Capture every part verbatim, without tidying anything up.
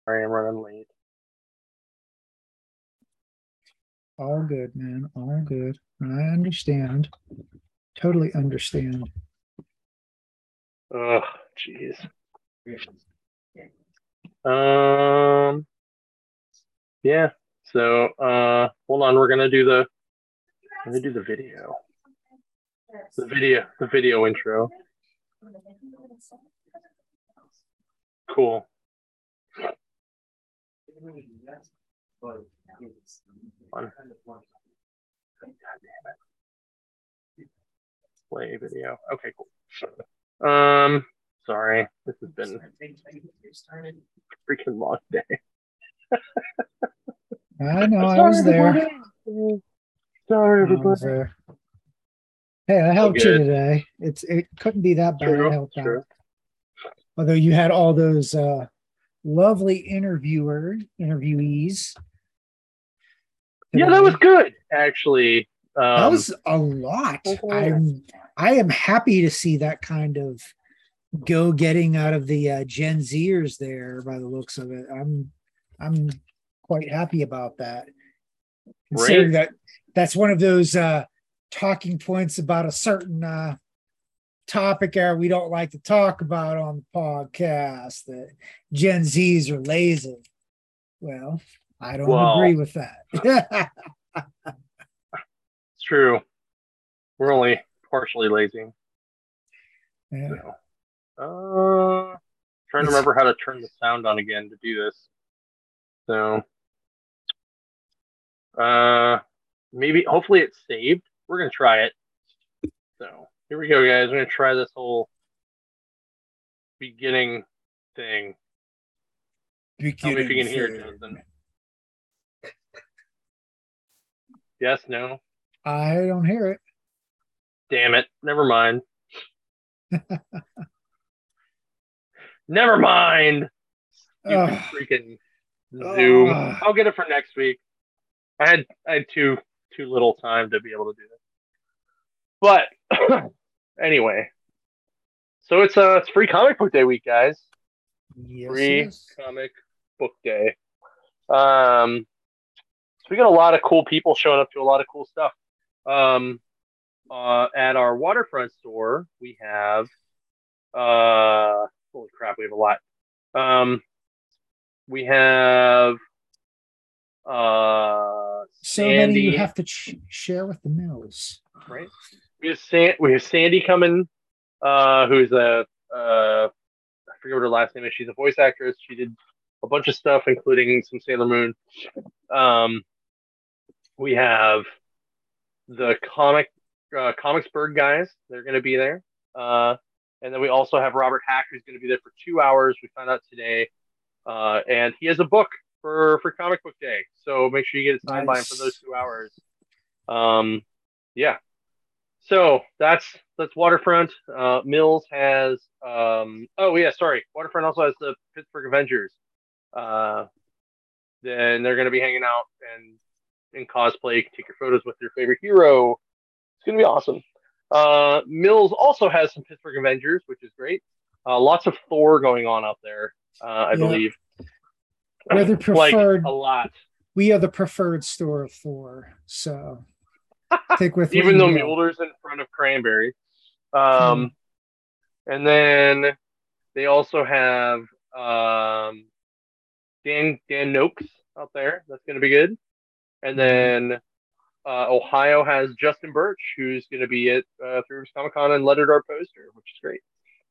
Sorry, I'm running late. All good, man. All good. I understand. Totally understand. Ugh, jeez. Um, yeah. So, uh, hold on. We're gonna do the, we're gonna do the video, the video, the video intro. Cool. Fun. Play video. Okay, cool. Um, sorry. This has been a freaking long day. I know. I Sorry, was there. everybody. Sorry, I was everybody. there. Hey, I Oh, helped you good. today. It's it couldn't be that bad. I True. helped out. True. Although you had all those uh lovely interviewer interviewees Yeah, that was today. good, actually. That Um, was a lot. okay. I'm I am happy to see that kind of go getting out of the uh, Gen Zers there by the looks of it. I'm I'm quite happy about that. Considering Right? that that's one of those uh, talking points about a certain uh, topic area we don't like to talk about on the podcast, that Gen Zs are lazy. Well, I don't agree Well, with that. it's true. We're only partially lazy. Yeah, So, uh, trying to it's remember how to turn the sound on again to do this. So, uh, maybe, hopefully it's saved. We're gonna try it. So, here we go, guys. We're gonna try this whole beginning thing. Tell me if you beginning can hear it, thing. Justin. Yes, no? I don't hear it. Damn it. Never mind. Never mind. Stupid Oh, freaking Zoom. oh, I'll get it for next week. I had I had too too little time to be able to do this. But anyway, so it's uh it's free comic book day week, guys. yes, Free yes. comic book day. Um, so we got a lot of cool people showing up to a lot of cool stuff. Um, uh, at our waterfront store, we have uh holy crap, we have a lot. Um, we have uh So many you Sandy, have to ch- share with the mills. right? We have San- we have Sandy coming, uh, who's a uh, I forget what her last name is. She's a voice actress. She did a bunch of stuff, including some Sailor Moon. Um, we have the comic uh, Comicsburg guys. They're going to be there. Uh, and then we also have Robert Hack, who's going to be there for two hours. We found out today, uh, and he has a book for for Comic Book Day. So make sure you get it signed by him for those Nice. two hours. Um, yeah. So that's that's Waterfront. Uh, Mills has. Um, oh yeah, sorry. Waterfront also has the Pittsburgh Avengers. Uh, then they're going to be hanging out and in cosplay. Take your photos with your favorite hero. It's going to be awesome. Uh, Mills also has some Pittsburgh Avengers, which is great. Uh, lots of Thor going on out there, uh, I Yeah. believe. We're the Like a preferred, lot. we are the preferred store of Thor. So take with what Even you though will. Mueller's in front of Cranberry. Hmm. Um, and then they also have um, Dan Dan Noakes out there. That's going to be good. And Yeah. then uh, Ohio has Justin Birch, who's going to be at uh, Three Rivers Comic Con and lettered our poster, which is great.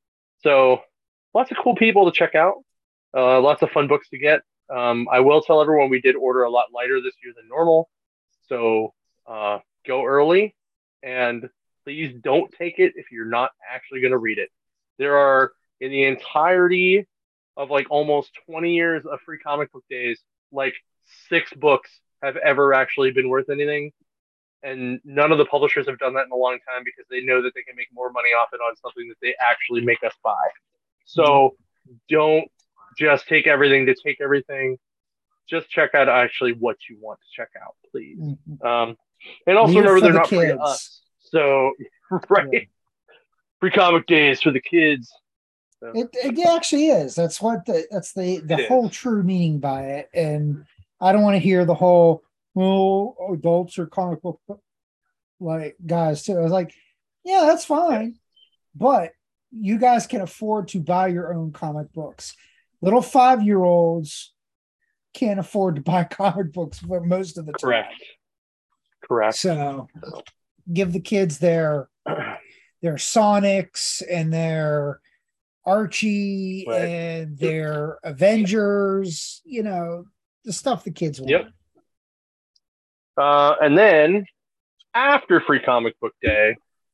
So lots of cool people to check out. Uh, lots of fun books to get. Um, I will tell everyone we did order a lot lighter this year than normal. So uh, go early and please don't take it if you're not actually going to read it. There are, in the entirety of like almost twenty years of free comic book days, like six books have ever actually been worth anything. And none of the publishers have done that in a long time because they know that they can make more money off it on something that they actually make us buy. Yeah. So don't just take everything to take everything. Just check out actually what you want to check out, please. Mhm. Um, and also Read it remember for they're the not free to kids. us. So Yeah. right, free comic days for the kids. So It, it actually is. That's what the that's the the it whole is. true meaning by it. And I don't want to hear the whole well, adults are comic book like guys too. I was like, yeah, that's Yeah. fine, but you guys can afford to buy your own comic books. Little five year olds can't afford to buy comic books for most of the time. Correct. Correct. So give the kids their their Sonics and their Archie Right. and their Avengers, you know, the stuff the kids Yep. want. Uh, and then after Free Comic Book Day,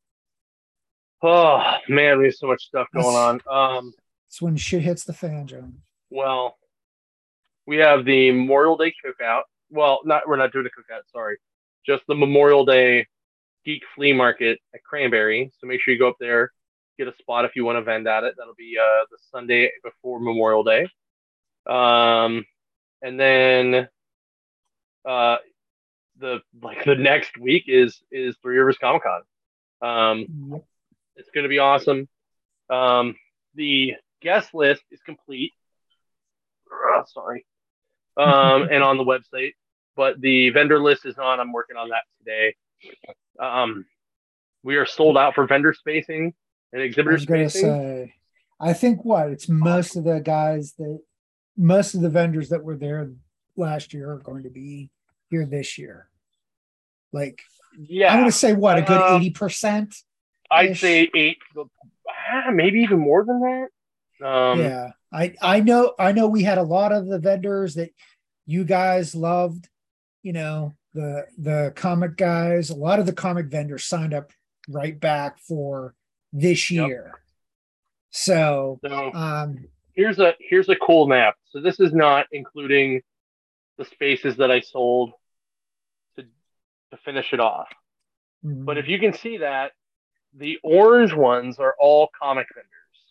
oh man, we have so much stuff going That's on. Um, that's when shit hits the fan, John. well, we have the Memorial Day cookout. Well, not we're not doing a cookout. Sorry, just the Memorial Day Geek Flea Market at Cranberry. So make sure you go up there, get a spot if you want to vend at it. That'll be uh, the Sunday before Memorial Day. Um, and then uh, the like the next week is is Three Rivers Comic Con. Um, Yep. it's going to be awesome. Um, the guest list is complete. Uh, sorry. Um, and on the website, but the vendor list is on. I'm working on that today. Um, we are sold out for vendor spacing and I exhibitor was gonna spacing. say, I think what it's most of the guys that most of the vendors that were there last year are going to be here this year. Like I'm Yeah, gonna say what a good uh, eighty percent I'd ish. say eight, ah, maybe even more than that. Um, Yeah. I I know I know we had a lot of the vendors that you guys loved, you know, the the comic guys, a lot of the comic vendors signed up right back for this yep. year. So So um here's a here's a cool map. So this is not including the spaces that I sold to to finish it off. But if mhm. you can see that, the orange ones are all comic vendors.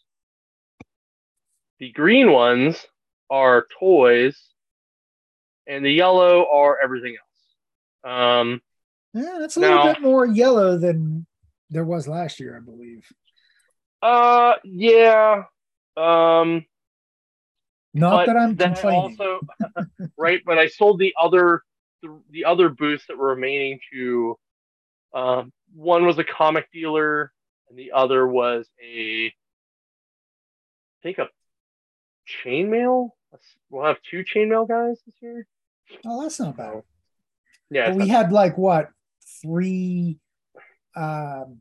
The green ones are toys, and the yellow are everything else. Um, Yeah, that's a little now, bit more yellow than there was last year, I believe. uh, yeah, um, Not but that I'm then I complaining. also right, but I sold the other the, the other booths that were remaining to. Um, one was a comic dealer, and the other was a, I think a chainmail. We'll have two chainmail guys this year. Oh, that's not bad. So yeah, But it's we not bad. had like what three um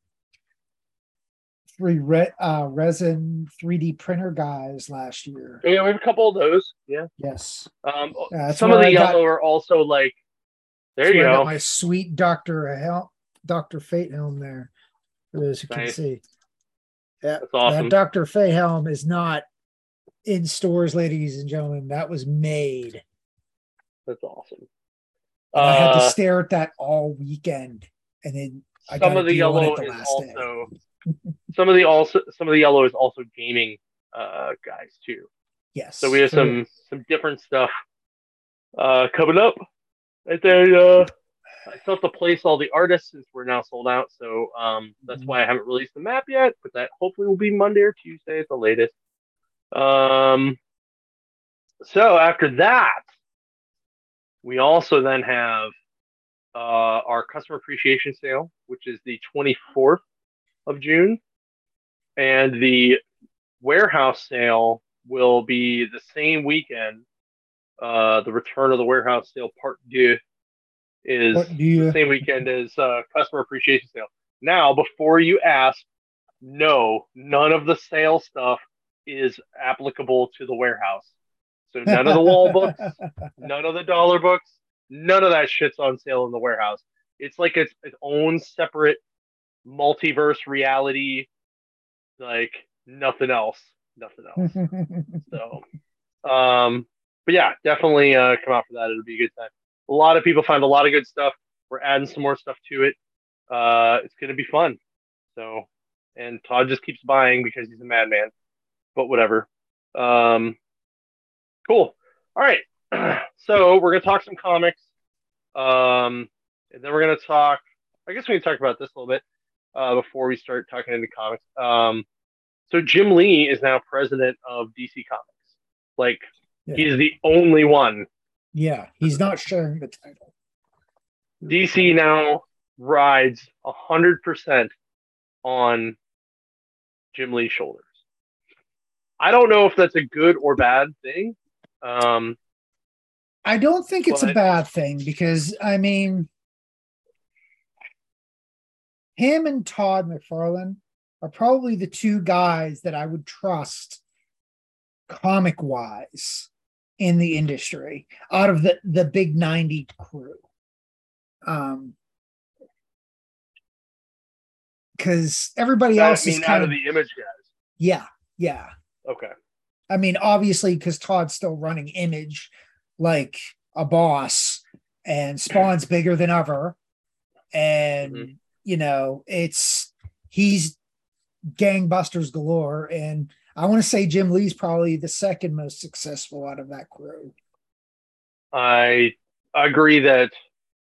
three re- uh, resin three D printer guys last year. Yeah, we have a couple of those. Yeah. Yes. Um, Yeah, that's some of where the I got yellow are also like, there that's you where I got go. my sweet Doctor Hel- Doctor Fate helm there, for those who can Nice. see. Yeah, That's that awesome. Doctor Fate helm is not in stores, ladies and gentlemen. That was made. That's awesome. And I had to Uh, stare at that all weekend. And then I some got a of the deal on it yellow the is last day. also some of the also some of the yellow is also gaming uh guys too. So we Yes. have For some some different stuff uh coming up. And then uh I still have to place all the artists since we're now sold out. So um that's why I haven't released the map yet, but that hopefully will be Monday or Tuesday at the latest. Um so after that, we also then have uh our customer appreciation sale, which is the twenty-fourth of June, and the warehouse sale will be the same weekend. Uh, the return of the warehouse sale part two is what do the you same weekend as uh, customer appreciation sale. Now, before you ask, no, none of the sale stuff is applicable to the warehouse. So none of the wall books, none of the dollar books, none of that shit's on sale in the warehouse. It's like its, its own separate multiverse reality, like nothing else, nothing else. So, um, but yeah, definitely uh, come out for that. It'll be a good time. A lot of people find a lot of good stuff. We're adding some more stuff to it. Uh, it's gonna be fun. So, and Todd just keeps buying because he's a madman. But whatever. Um, cool. All right. So we're gonna talk some comics. Um, and then we're gonna talk. I guess we can talk about this a little bit uh, before we start talking into comics. Um, So Jim Lee is now president of D C Comics. Like, Yeah. he's the only one. Yeah, he's not sharing the title. D C now rides one hundred percent on Jim Lee's shoulders. I don't know if that's a good or bad thing. Um, I don't think it's but, a bad thing because, I mean, him and Todd McFarlane are probably the two guys that I would trust comic-wise in the industry out of the, the big ninety crew. Um, because everybody else I mean, is kind out of of the Image guys. Yeah, yeah. Okay. I mean, obviously, because Todd's still running Image like a boss, and Spawn's bigger than ever. And, mm-hmm. you know, it's he's gangbusters galore. And I want to say Jim Lee's probably the second most successful out of that crew. I agree that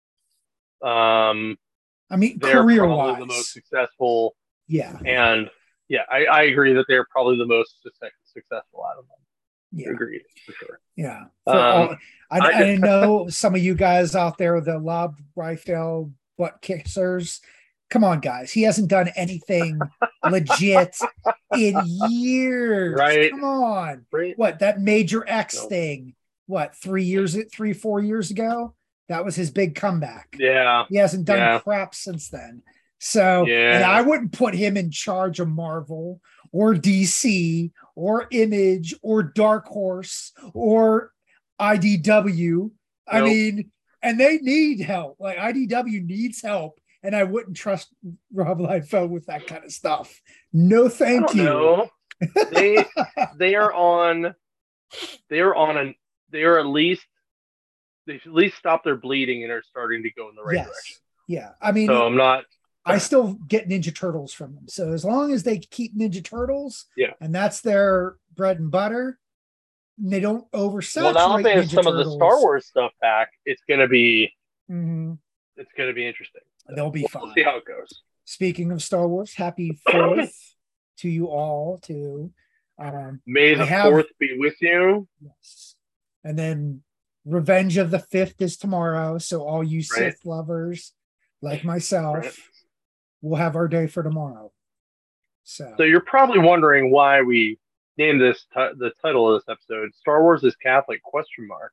um I mean, they're career probably wise, the most successful. Yeah. And yeah, I, I agree that they're probably the most successful out of them. Yeah. Agreed, for sure. Yeah. For um, all, I, I, I know some of you guys out there, the Lob Rifle butt kissers. Come on, guys. He hasn't done anything legit in years. Right. Come on. Right. What, that Major X nope. thing? What, three years, three, four years ago? That was his big comeback. Yeah. He hasn't done yeah. crap since then. So, yeah. and I wouldn't put him in charge of Marvel or D C or Image or Dark Horse or I D W. Nope. I mean, and they need help. Like, I D W needs help. And I wouldn't trust Rob Liefeld with that kind of stuff. No, thank you. No, they they are on. They are on an. They are at least. They at least stop their bleeding and are starting to go in the right yes. direction. Yeah, I mean, so I'm not. I still get Ninja Turtles from them. So as long as they keep Ninja Turtles, yeah, and that's their bread and butter, and they don't oversaturate. Well, now that they have Ninja some Turtles, of the Star Wars stuff back, it's going to be. Mm-hmm. It's going to be interesting. They'll be we'll, fine. We'll see how it goes. Speaking of Star Wars, happy fourth to you all. To um, May the have, fourth be with you. Yes, and then Revenge of the Fifth is tomorrow. So all you right. Sith lovers, like myself, right. we'll have our day for tomorrow. So, so you're probably wondering why we named this t- the title of this episode "Star Wars is Catholic?" question mark.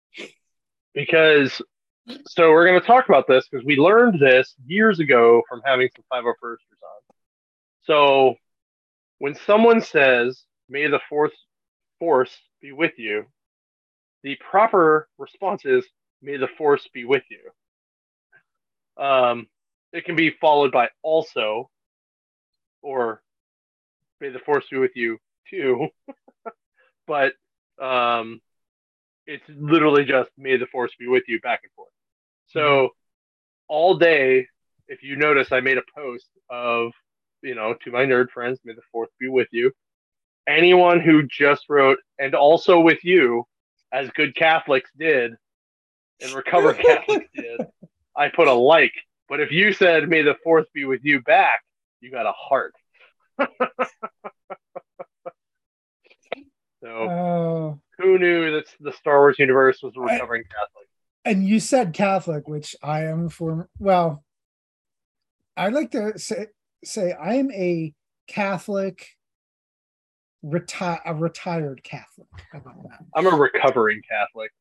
Because. So we're going to talk about this because we learned this years ago from having some five oh firsters on. So when someone says, "May the fourth force be with you," the proper response is, "May the force be with you." Um, it can be followed by "also," or "May the force be with you too." But um, it's literally just "May the force be with you" back and forth. So all day, if you notice, I made a post of, you know, to my nerd friends, "May the fourth be with you." Anyone who just wrote, "and also with you," as good Catholics did, and recovered Catholics did, I put a like. But if you said, "May the fourth be with you" back, you got a heart. So oh. who knew that the Star Wars universe was a recovering I, Catholic? And you said Catholic, which I am for. Well, I'd like to say say I am a Catholic, reti- a retired Catholic. How about that? I'm a recovering Catholic.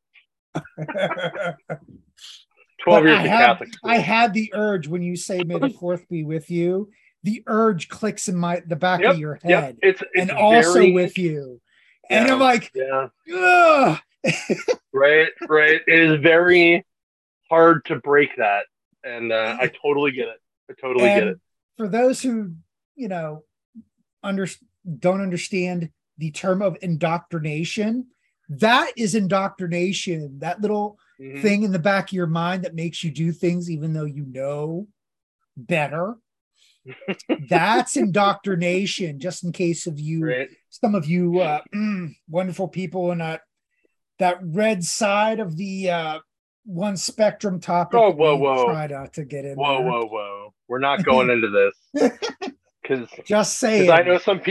Twelve but years of Catholic school. I had the urge when you say "May the fourth be with you." The urge clicks in my the back yep, of your yep. head, it's, it's and also very, with you. Yeah, and I'm like, yeah. Ugh. right, right. It is very hard to break that, and uh, I totally get it. I totally and get it. For those who, you know, under don't understand the term of indoctrination, that is indoctrination. That little mm-hmm. thing in the back of your mind that makes you do things even though you know better. That's indoctrination. Just in case of you, right. some of you uh, mm, wonderful people in that that red side of the uh, one spectrum topic. Oh, whoa, whoa! Try not to get in. Whoa, there. whoa, whoa! We're not going into this because just saying. I know some people.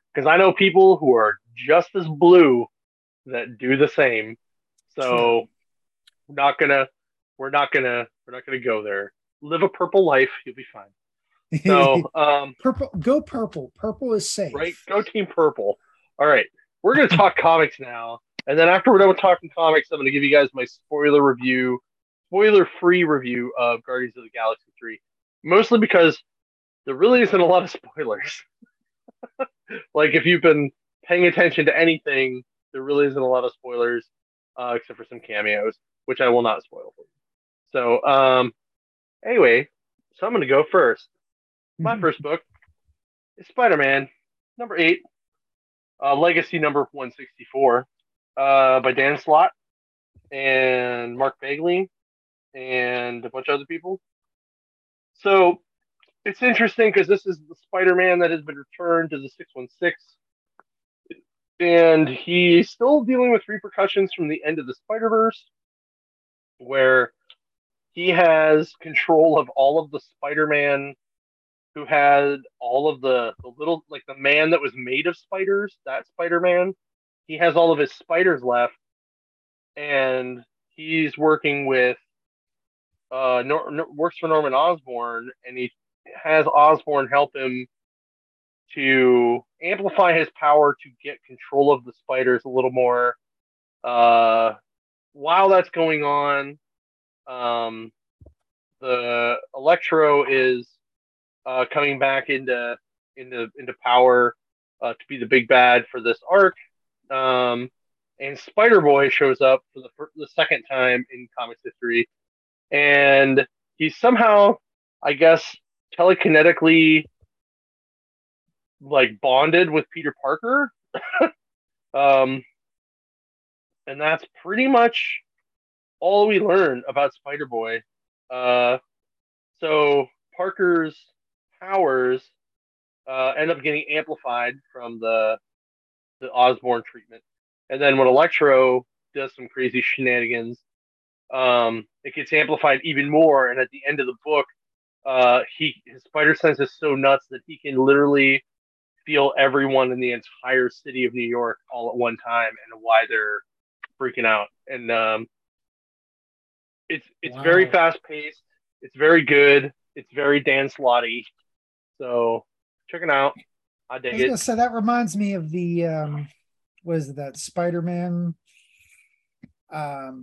because I know people who are just as blue that do the same. True. So we're not gonna we're not gonna we're not gonna go there. Live a purple life, you'll be fine. So um Purple, go purple. Purple is right, safe. go team purple. All right. We're gonna talk comics now. And then after we're done with talking comics, I'm gonna give you guys my spoiler review, spoiler free review of Guardians of the Galaxy three. Mostly because there really isn't a lot of spoilers. Like if you've been paying attention to anything, there really isn't a lot of spoilers, uh, except for some cameos, which I will not spoil for you. So, um, anyway, so I'm going to go first. My first book is Spider-Man, number eight, uh, Legacy number one sixty-four, uh, by Dan Slott and Mark Bagley and a bunch of other people. So it's interesting because this is the Spider-Man that has been returned to the six one six, and he's still dealing with repercussions from the end of the Spider-Verse, where he has control of all of the Spider-Man who had all of the, the little, like the man that was made of spiders, that Spider-Man. He has all of his spiders left, and he's working with, uh, Nor- Nor- works for Norman Osborn, and he has Osborn help him to amplify his power to get control of the spiders a little more. Uh, while that's going on, um, the Electro is uh, coming back into into into power uh, to be the big bad for this arc. Um, and Spider Boy shows up for the for the second time in comics history, and he's somehow, I guess, telekinetically like bonded with Peter Parker. um, and that's pretty much all we learn about Spider Boy. Uh, so Parker's powers uh, end up getting amplified from the the Osborn treatment, and then when Electro does some crazy shenanigans, um, it gets amplified even more. And at the end of the book, uh, he his spider sense is so nuts that he can literally feel everyone in the entire city of New York all at one time and why they're freaking out. And um, it's it's very Wow. fast paced. It's very good. It's very Dan Slotty. So check it out. I I dig was it. gonna say that reminds me of the um what is it, that Spider-Man, um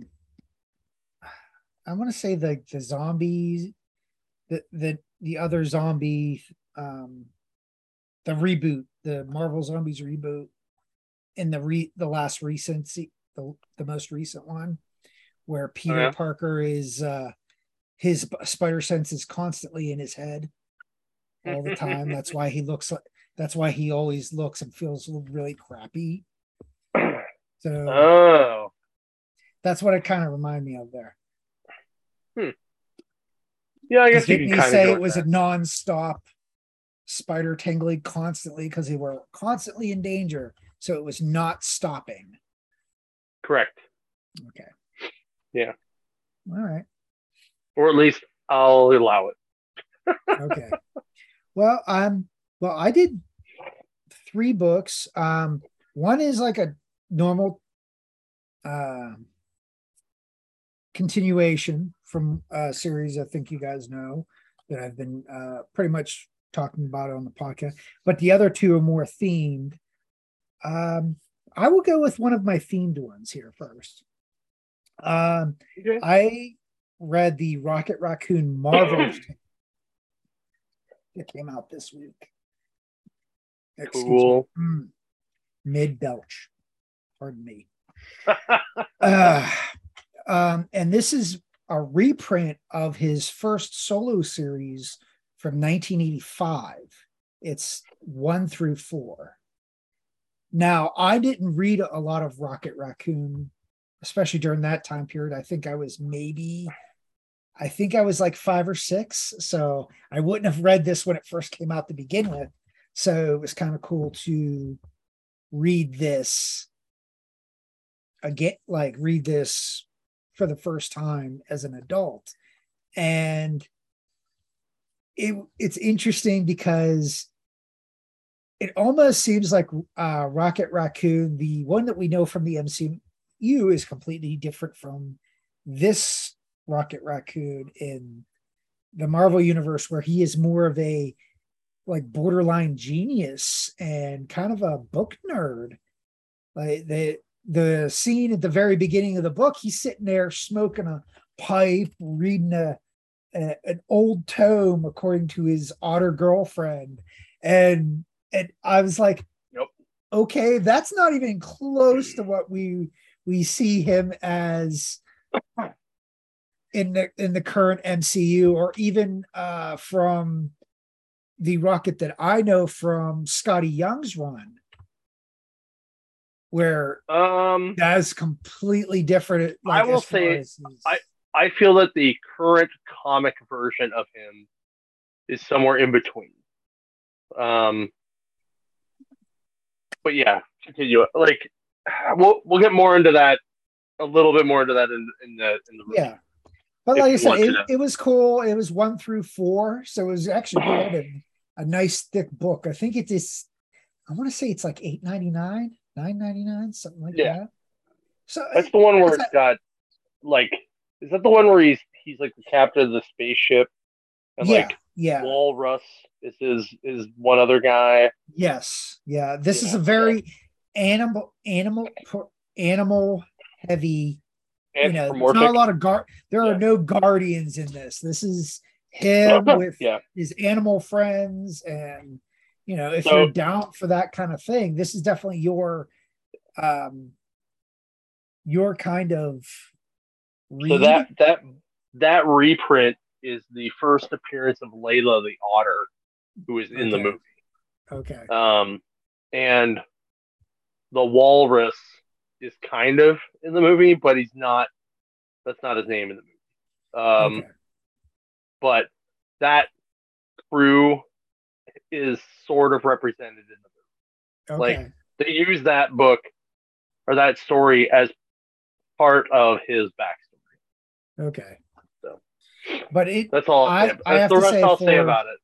I want to say the the zombies, the the the other zombie, um the reboot, the Marvel Zombies reboot, in the re the last recent the the most recent one, where Oh Peter yeah. Parker is uh his spider sense is constantly in his head all the time. That's why he looks like that's why he always looks and feels really crappy. So Oh. that's what it kind of reminded me of there. Hmm. Yeah, I Because guess you didn't could he kind of say go it with was a that. non-stop spider tingling constantly because they were constantly in danger, so it was not stopping? Correct. Okay. Yeah. All right. Or at least I'll allow it. Okay. Well, um, well, I did three books. Um, one is like a normal uh, continuation from a series I think you guys know that I've been uh, pretty much talking about on the podcast. But the other two are more themed. Um, I will go with one of my themed ones here first. Um, Okay. I read the Rocket Raccoon Marvel that came out this week. Excuse me. Cool. Mm, mid belch. Pardon me. Uh, um, and this is a reprint of his first solo series from nineteen eighty-five. It's one through four. Now, I didn't read a lot of Rocket Raccoon, especially during that time period. I think I was maybe, I think I was like five or six. So I wouldn't have read this when it first came out to begin with. So it was kind of cool to read this again, like read this for the first time as an adult. And it it's interesting because it almost seems like uh, Rocket Raccoon, the one that we know from the M C U, is completely different from this Rocket Raccoon in the Marvel universe, where he is more of a like borderline genius and kind of a book nerd. Like the the scene at the very beginning of the book, he's sitting there smoking a pipe, reading a, a an old tome according to his otter girlfriend, and and I was like, Nope. okay, that's not even close to what we we see him as in the in the current M C U, or even uh, from the Rocket that I know from Scotty Young's run, where Um, that's completely different. I Like will as far say, as his, I I feel that the current comic version of him is somewhere in between. Um, but yeah, continue. Like, we'll we'll get more into that, a little bit more into that in in the in the review, yeah. But if like I you said, want to it, know. it was cool. It was one through four, so it was actually good and a nice thick book. I think it is. I want to say it's like eight ninety nine, nine ninety nine, something like Yeah, that. So that's the one where it's it's a, got like, is that the one where he's he's like the captain of the spaceship and yeah, like yeah, Walrus is his is one other guy. yes, yeah. This is Yeah, a yeah. very animal, animal, animal heavy. You know, there's not a Anthropomorphic. lot of guard. There are Yeah. no guardians in this. This is him with Yeah. his animal friends, and you know, if you're So down for that kind of thing, this is definitely your um your kind of so that read. that that reprint is the first appearance of Layla the Otter, who is in the Okay, movie. okay, Um, and the Walrus is kind of in the movie, but he's not. That's not his name in the movie. Um, okay, but that crew is sort of represented in the movie. Like, okay, they use that book or that story as part of his backstory. okay. So But it, that's all I'll say. I, I That's have the to rest say I'll say for, about it.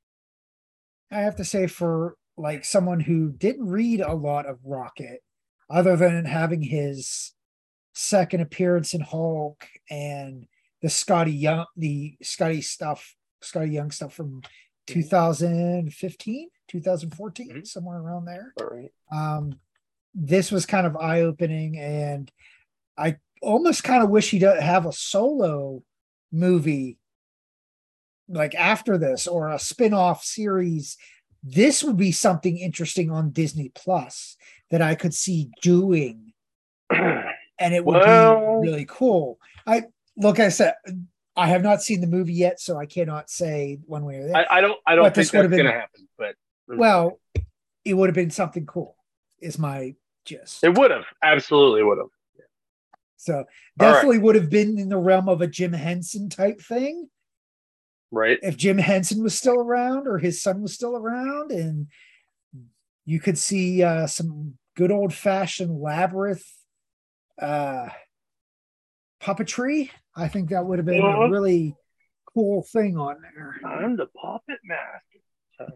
I have to say for like someone who didn't read a lot of Rocket, other than having his second appearance in Hulk and the Scotty Young, the Scotty stuff, Scotty Young stuff from Mm-hmm. twenty fifteen, twenty fourteen, Mm-hmm. somewhere around there. All right. Um, this was kind of eye opening, and I almost kind of wish he'd have a solo movie like after this, or a spin-off series. This would be something interesting on Disney Plus that I could see doing, and it would be Well, really cool. I look, I said I have not seen the movie yet, so I cannot say one way or the other. I, I don't I don't But think this would have that's gonna been, happen, but well, it would have been something cool, is my it gist. would have. Absolutely would have. So All right. definitely would have been in the realm of a Jim Henson type thing Right. if Jim Henson was still around or his son was still around, and you could see uh, some good old fashioned labyrinth uh, puppetry. I think that would have been a Uh, really cool thing on there. I'm the puppet master.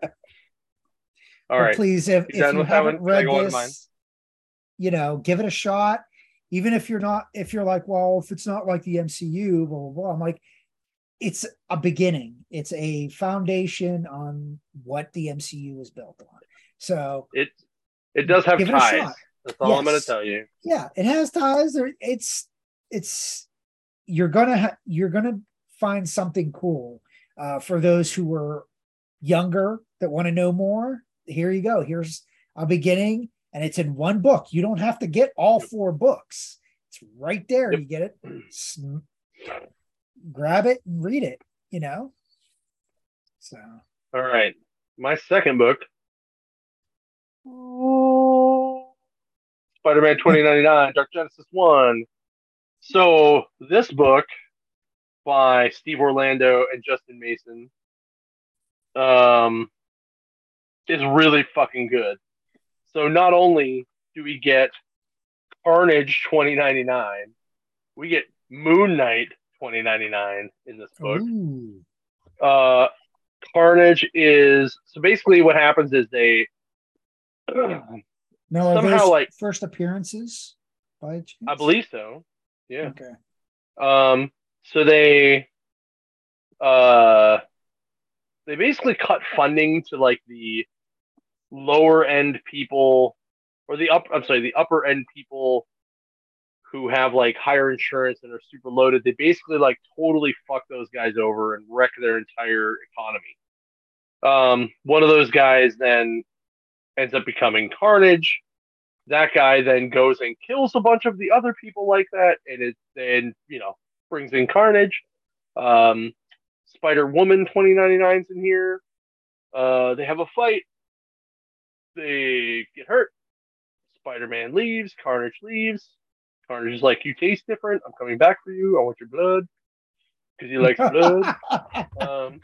All But right. please, if You if done you with that haven't one? Can I read go on to mine? this, you know, give it a shot. Even if you're not, if you're like, well, if it's not like the M C U, blah blah blah. I'm like, it's a beginning. It's a foundation on what the M C U is built on. So It it does have give it a ties. shot. That's all I'm going to Yes, tell you. yeah, it has ties. There, it's it's you're gonna ha- you're gonna find something cool uh, for those who are younger that want to know more. Here you go. Here's a beginning, and it's in one book. You don't have to get all Yep. four books. It's right there. Yep. You get it. Grab it and read it. You know. So All right. My second book, Spider-Man twenty ninety-nine, Dark Genesis one. So this book by Steve Orlando and Justin Mason um, is really fucking good. So not only do we get Carnage twenty ninety-nine, we get Moon Knight twenty ninety-nine in this book. ooh, Uh, Carnage is so basically what happens is they No, are somehow those like first appearances by I chance? believe so. Yeah. Okay. Um. So they uh they basically cut funding to like the lower end people or the up I'm sorry the upper end people who have like higher insurance and are super loaded. They basically like totally fuck those guys over and wreck their entire economy. Um, one of those guys then ends up becoming Carnage. That guy then goes and kills a bunch of the other people like that, and it then you know brings in Carnage. Um, Spider Woman twenty ninety-nine's in here. Uh, they have a fight. They get hurt. Spider Man leaves. Carnage leaves. Carnage is like, "You taste different. I'm coming back for you. I want your blood," because he likes blood. Um,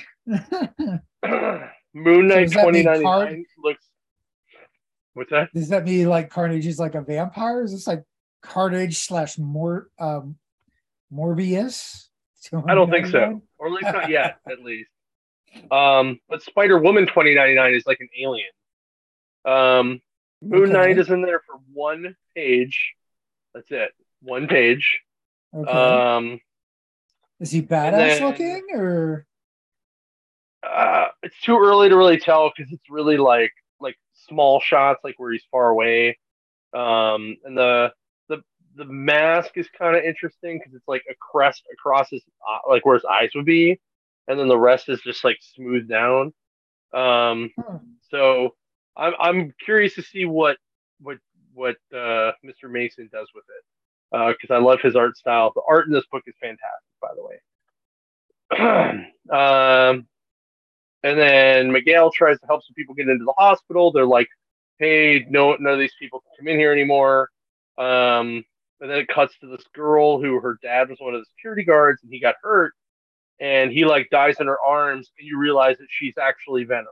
Moon So Knight does that twenty mean Card? ninety-nine looks. What's that? Does that mean like Carnage is like a vampire? Is this like Carnage slash Mor um Morbius? I don't think so, or at least not yet. At least. Um, but Spider Woman twenty ninety-nine is like an alien. Um, Moon Knight Okay. is in there for one page. That's it. One page. Okay. Um, Is he and badass then looking or uh, it's too early to really tell because it's really like like small shots, like where he's far away. Um, and the the the mask is kind of interesting because it's like a crest across his uh, like where his eyes would be, and then the rest is just like smoothed down. Um, huh. so I'm I'm curious to see what what what uh, mister Mason does with it because uh, I love his art style. The art in this book is fantastic, by the way. um, and then Miguel tries to help some people get into the hospital. They're like, "Hey, no, none of these people can come in here anymore." Um, and then it cuts to this girl who her dad was one of the security guards, and he got hurt, and he like dies in her arms, and you realize that she's actually Venom.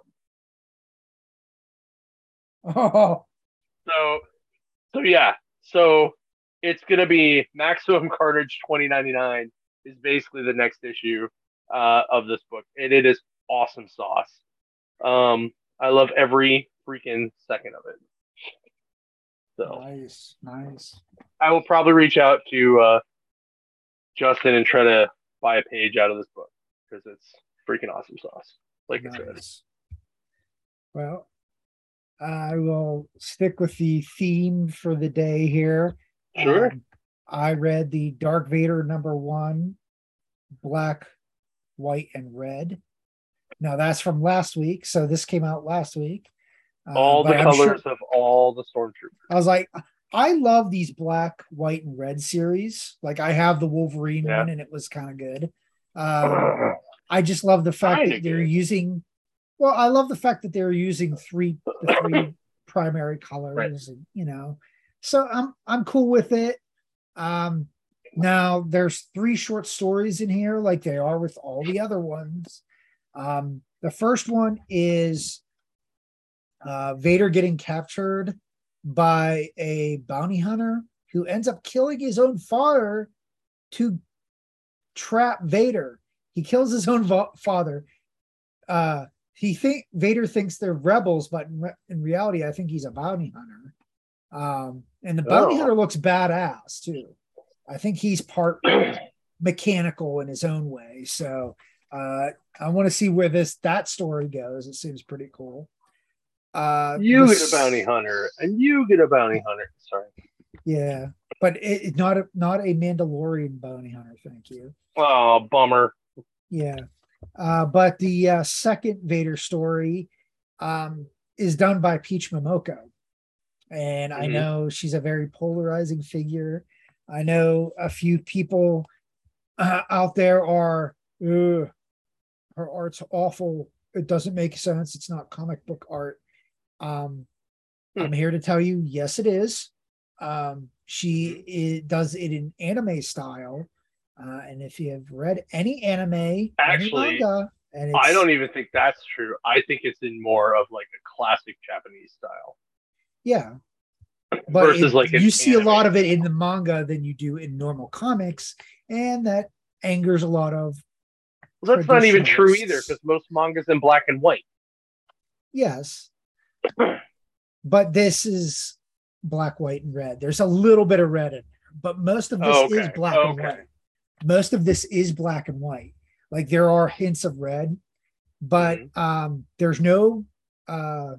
Oh, So, so yeah, so it's gonna be Maximum Carnage twenty ninety-nine is basically the next issue uh, of this book, and it is awesome sauce. Um, I love every freaking second of it. So nice, nice. I will probably reach out to uh, Justin and try to buy a page out of this book because it's freaking awesome sauce. Like I said, Nice. Well, I will stick with the theme for the day here. sure. Um, I read the Dark Vader number one, black, white, and red. Now that's from last week, so this came out last week. Uh, All the but I'm colors sure of all the stormtroopers. I was like, I love these black, white, and red series. Like I have the Wolverine Yeah, one, and it was kind of good. Um, I just love the fact kind that of they're good. using. Well, I love the fact that they're using three the three primary Right. colors, and you know, so I'm I'm cool with it. Um, now there's three short stories in here, like they are with all the other ones. Um, the first one is uh, Vader getting captured by a bounty hunter who ends up killing his own father to trap Vader. He kills his own vo- father. Uh, he think Vader thinks they're rebels, but in, re- in reality, I think he's a bounty hunter. Um, and the bounty Oh. hunter looks badass too. I think he's part mechanical in his own way. So uh, I want to see where this that story goes. It seems pretty cool. Uh, You get a bounty this, hunter, and you get a bounty hunter. Sorry. yeah, but it, it not a not a Mandalorian bounty hunter. Thank you. Oh, bummer. Yeah, uh, but the uh, second Vader story um, is done by Peach Momoko, and I Mm-hmm. know she's a very polarizing figure. I know a few people uh, out there are, her art's awful. It doesn't make sense. It's not comic book art. Um, Hmm. I'm here to tell you, yes, it is. Um, she it does it in anime style, uh, and if you have read any anime, any Actually, manga, and I it's don't even think that's true. I think it's in more of like a classic Japanese style yeah, but versus it like an you see a anime lot of it in style. the manga than you do in normal comics, and that angers a lot of Well, that's not even true either, traditionalists. because most manga's in black and white. Yes, but this is black, white, and red. There's a little bit of red in there, but most of this Oh, is okay. black and Okay. white. Most of this is black and white. Like there are hints of red, but Mm-hmm. um, there's no uh,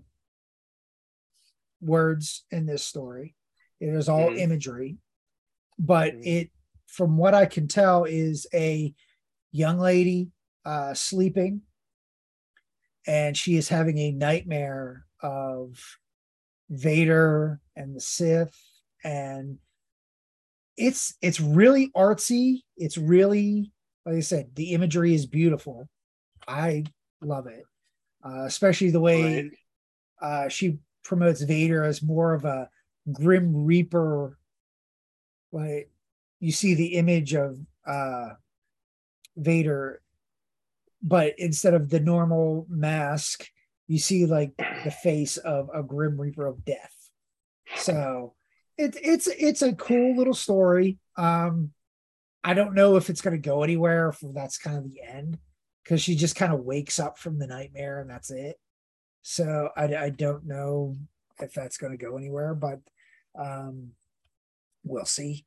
words in this story. It is all Mm-hmm. imagery, but Mm-hmm. it, from what I can tell, is a young lady uh, sleeping, and she is having a nightmare of Vader and the Sith, and it's it's really artsy. It's really, like I said, the imagery is beautiful. I love it, uh, especially the Right. way uh, she promotes Vader as more of a grim reaper. Like you see the image of uh, Vader, but instead of the normal mask, you see like the face of a grim reaper of death. So it's it's it's a cool little story. Um, I don't know if it's going to go anywhere, if that's kind of the end, because she just kind of wakes up from the nightmare and that's it. So I, I don't know if that's going to go anywhere, but um, we'll see.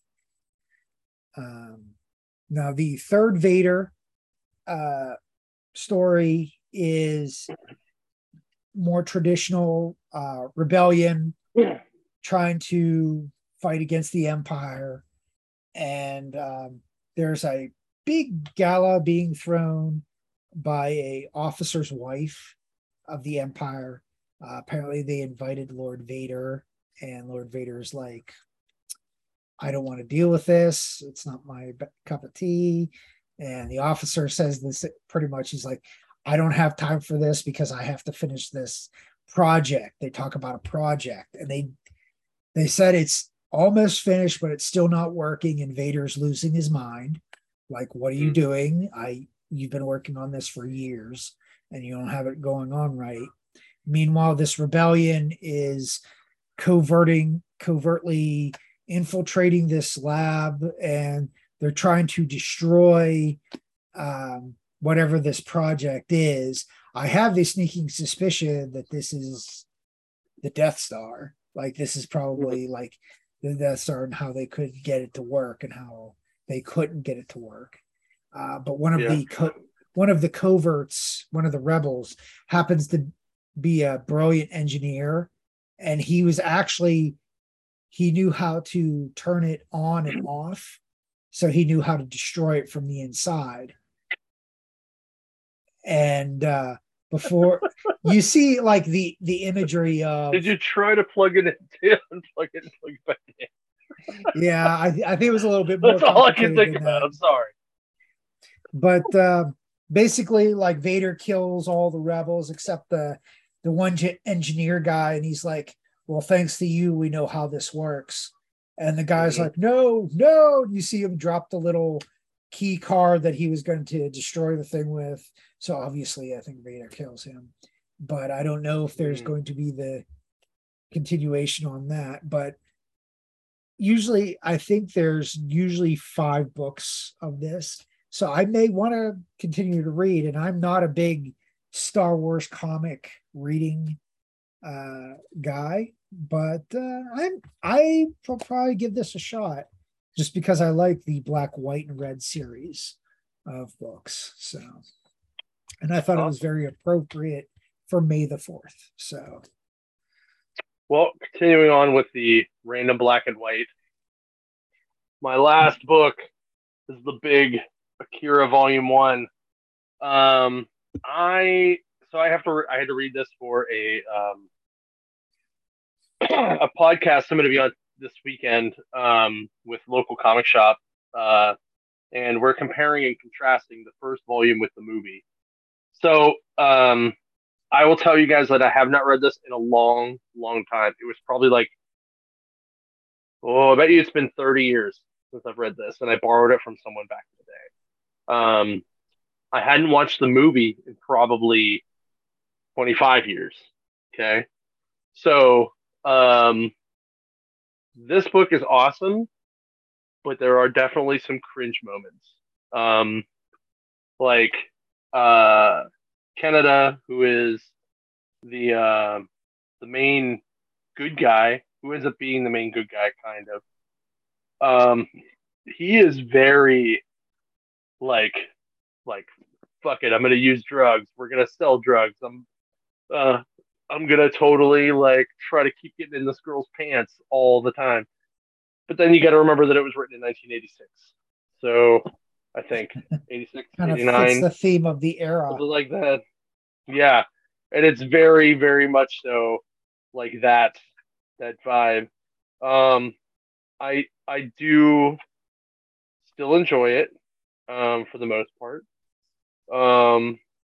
Um, now, the third Vader uh, story is more traditional uh, rebellion, trying to fight against the Empire. And um, there's a big gala being thrown by a officer's wife of the Empire. Uh, apparently, they invited Lord Vader, and Lord Vader's like, I don't want to deal with this. It's not my cup of tea. And the officer says this pretty much. He's like, I don't have time for this because I have to finish this project. They talk about a project, and they they said it's almost finished, but it's still not working. And Vader's losing his mind. Like, what are you Mm-hmm. doing? I You've been working on this for years, and you don't have it going on right. Meanwhile, this rebellion is coverting, covertly infiltrating this lab, and they're trying to destroy um, whatever this project is. I have the sneaking suspicion that this is the Death Star. Like this is probably like the Death Star and how they could get it to work and how they couldn't get it to work. Uh, but one of Yeah. the co- one of the coverts, one of the rebels, happens to be a brilliant engineer, and he was actually he knew how to turn it on and off, so he knew how to destroy it from the inside. And uh, before you see like the the imagery of Did you try to plug it in and plug it and plug it back in? yeah, I, I think it was a little bit more That's all I can complicated think than about. that. I'm sorry. But uh, basically, like Vader kills all the rebels except the the one engineer guy, and he's like, "Well, thanks to you, we know how this works." And the guy's Mm-hmm. like, "No, no!" You see him drop the little key card that he was going to destroy the thing with. So obviously, I think Vader kills him. But I don't know if there's Mm-hmm. going to be the continuation on that. But usually, I think there's usually five books of this. So I may want to continue to read. And I'm not a big Star Wars comic reading uh, guy, but uh, I'm I will probably give this a shot just because I like the black, white, and red series of books. So, and I thought it was Awesome. very appropriate for May the fourth. So, Well, continuing on with the random black and white, my last book is the big Akira Volume One. Um, I so I have to I had to read this for a um a podcast I'm going to be on this weekend um with local comic shop. Uh, and we're comparing and contrasting the first volume with the movie. So um, I will tell you guys that I have not read this in a long, long time. It was probably like, oh, I bet you it's been thirty years since I've read this, and I borrowed it from someone back in the day. Um, I hadn't watched the movie in probably twenty-five years. Okay. So um, this book is awesome, but there are definitely some cringe moments. Um, like uh, Canada, who is the uh, the main good guy, who ends up being the main good guy, kind of. Um, he is very like like fuck it, I'm gonna use drugs. We're gonna sell drugs. I'm uh, I'm gonna totally like try to keep getting in this girl's pants all the time. But then you got to remember that it was written in nineteen eighty-six, so I think eighty-six, Kind of fits eighty-nine, the theme of the era. something like that. Yeah, and it's very, very much so like that that vibe. Um, I I do still enjoy it, um, for the most part. Um,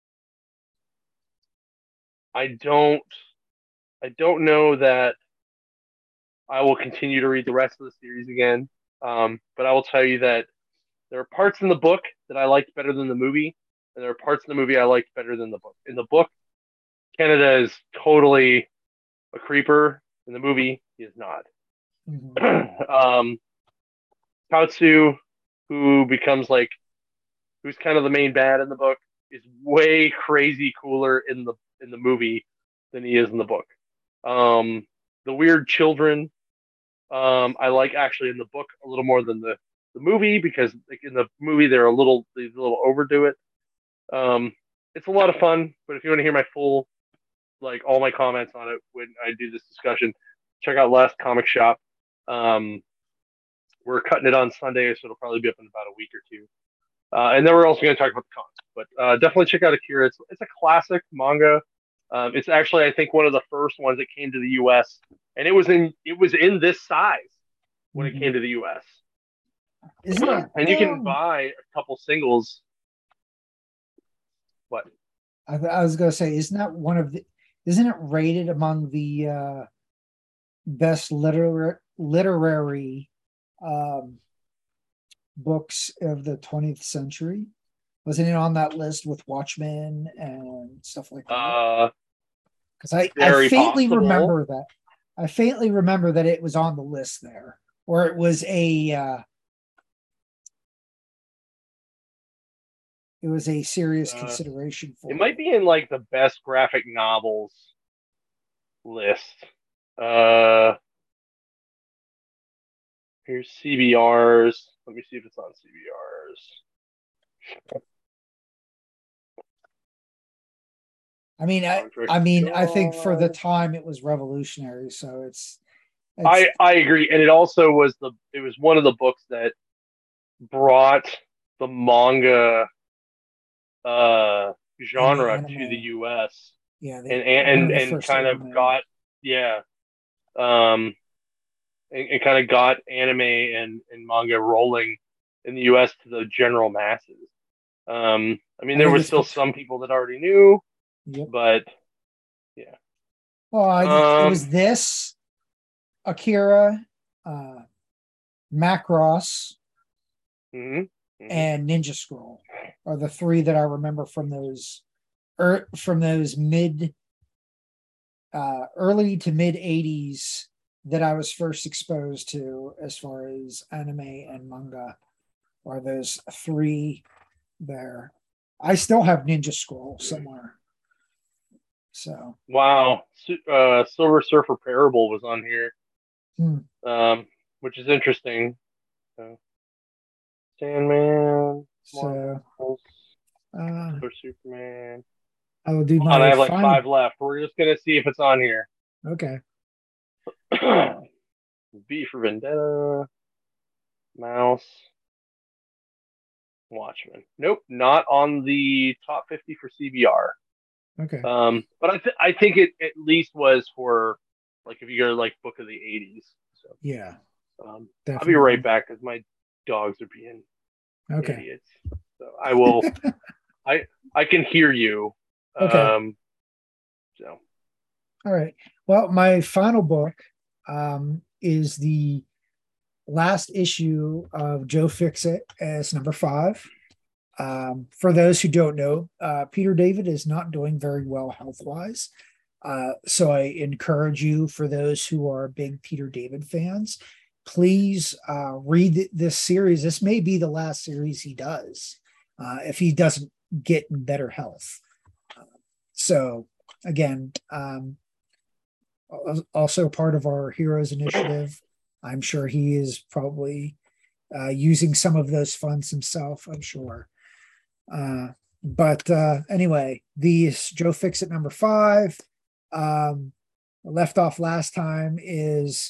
I don't I don't know that I will continue to read the rest of the series again. Um, but I will tell you that there are parts in the book that I liked better than the movie, and there are parts in the movie I liked better than the book. In the book, Canada is totally a creeper. In the movie, he is not. Mm-hmm. um, Katsu, who becomes like, who's kind of the main bad in the book, is way crazy cooler in the in the movie than he is in the book. Um, the weird children, um, I like actually in the book a little more than the the movie, because like in the movie they're a little they a little overdo it. Um, it's a lot of fun, but if you want to hear my full like all my comments on it when I do this discussion, check out Last Comic Shop. Um, we're cutting it on Sunday, so it'll probably be up in about a week or two. Uh, and then we're also going to talk about the cons, but uh, definitely check out Akira. It's it's a classic manga. Um, it's actually I think one of the first ones that came to the U S, and it was in it was in this size when Mm-hmm. it came to the U S. Isn't it? And you can Um, buy a couple singles. What? I, I was going to say, isn't that one of the? Isn't it rated among the uh, best literary literary um, books of the twentieth century? Wasn't it on that list with Watchmen and stuff like that? Uh, Because I, I very faintly possible. remember that. I faintly remember that it was on the list there, or it was a uh, it was a serious Uh, consideration it for might it. be in like the best graphic novels list. Uh, here's C B Rs. Let me see if it's on C B Rs. I mean, I Andre I mean, I think for the Shaw. time it was revolutionary. So it's it's I I agree, and it also was the it was one of the books that brought the manga uh in the genre to the anime. U S Yeah, and the one and of the and first kind of anime. got yeah um and, and kind of got anime and, and manga rolling in the U S to the general masses. Um, I mean, I there think was it's still bet- some people that already knew, yep. but yeah. Well, I, it Um, was this Akira, uh, Macross, mhm, mhm. and Ninja Scroll are the three that I remember from those er, from those mid uh, early to mid eighties that I was first exposed to as far as anime and manga are those three there. I still have Ninja Scroll somewhere. So Wow, uh, Silver Surfer Parable was on here, hmm. um, which is interesting. So, Sandman, So Marvels, uh, Super Superman. I will do Hold on, I my have like final. five left. We're just gonna see if it's on here. Okay. V for Vendetta, Mouse, Watchmen. Nope, not on the top fifty for C B R. Okay. Um, but I th- I think it at least was for like if you go to like book of the eighties. So Yeah, um, I'll be right definitely. back because my dogs are being Okay. idiots. So I will. I I can hear you. Okay. Um, so All right. Well, my final book um, is the last issue of Joe Fixit as number five. Um, for those who don't know, uh, Peter David is not doing very well health wise. Uh, so I encourage you, for those who are big Peter David fans, please uh, read this series. This may be the last series he does. uh, if he doesn't get in better health. Uh, so again, um, also part of our Heroes Initiative. I'm sure he is probably uh, using some of those funds himself, I'm sure. Uh, but uh, anyway, the Joe Fixit number five, um, left off last time is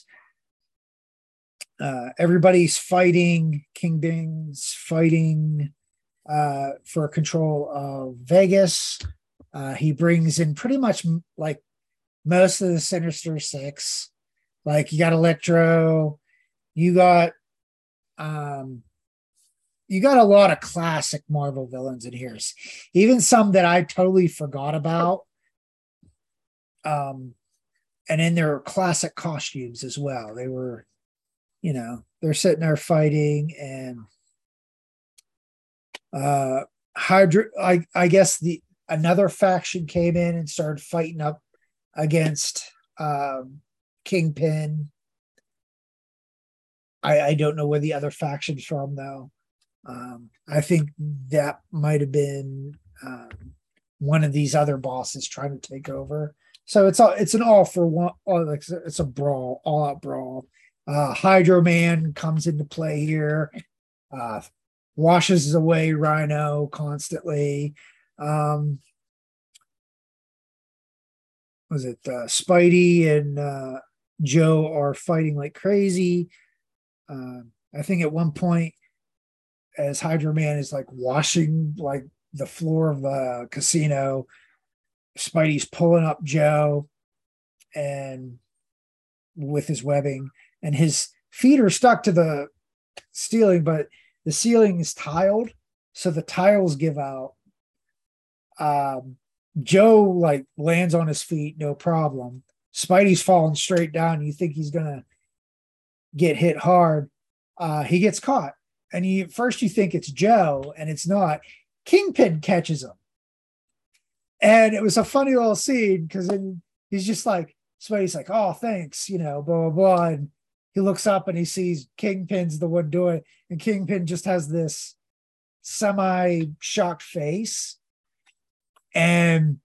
uh, everybody's fighting, Kingpin's fighting uh, for control of Vegas. Uh, he brings in pretty much like most of the Sinister Six. Like you got Electro, you got um you got a lot of classic Marvel villains in here. Even some that I totally forgot about. Um and in their classic costumes as well. They were, you know, they're sitting there fighting, and uh Hydra I I guess the another faction came in and started fighting up against um Kingpin. I, I don't know where the other faction's from, though. Um, I think that might have been um, one of these other bosses trying to take over. So it's all it's an all for one. All, it's a brawl, all out brawl. Uh, Hydro Man comes into play here, uh, washes away Rhino constantly. Um, was it uh, Spidey and uh, Joe are fighting like crazy. Uh, I think at one point, as Hydro Man is like washing like the floor of the casino, Spidey's pulling up Joe and with his webbing, and his feet are stuck to the ceiling, but the ceiling is tiled, so the tiles give out. Um, Joe like lands on his feet, no problem. Spidey's falling straight down. You think he's gonna get hit hard. Uh, he gets caught, and you first you think it's Joe, and it's not. Kingpin catches him, and it was a funny little scene because he's just like Spidey's like, "Oh, thanks," you know, blah blah blah, and he looks up and he sees Kingpin's the one doing it, and Kingpin just has this semi-shocked face. And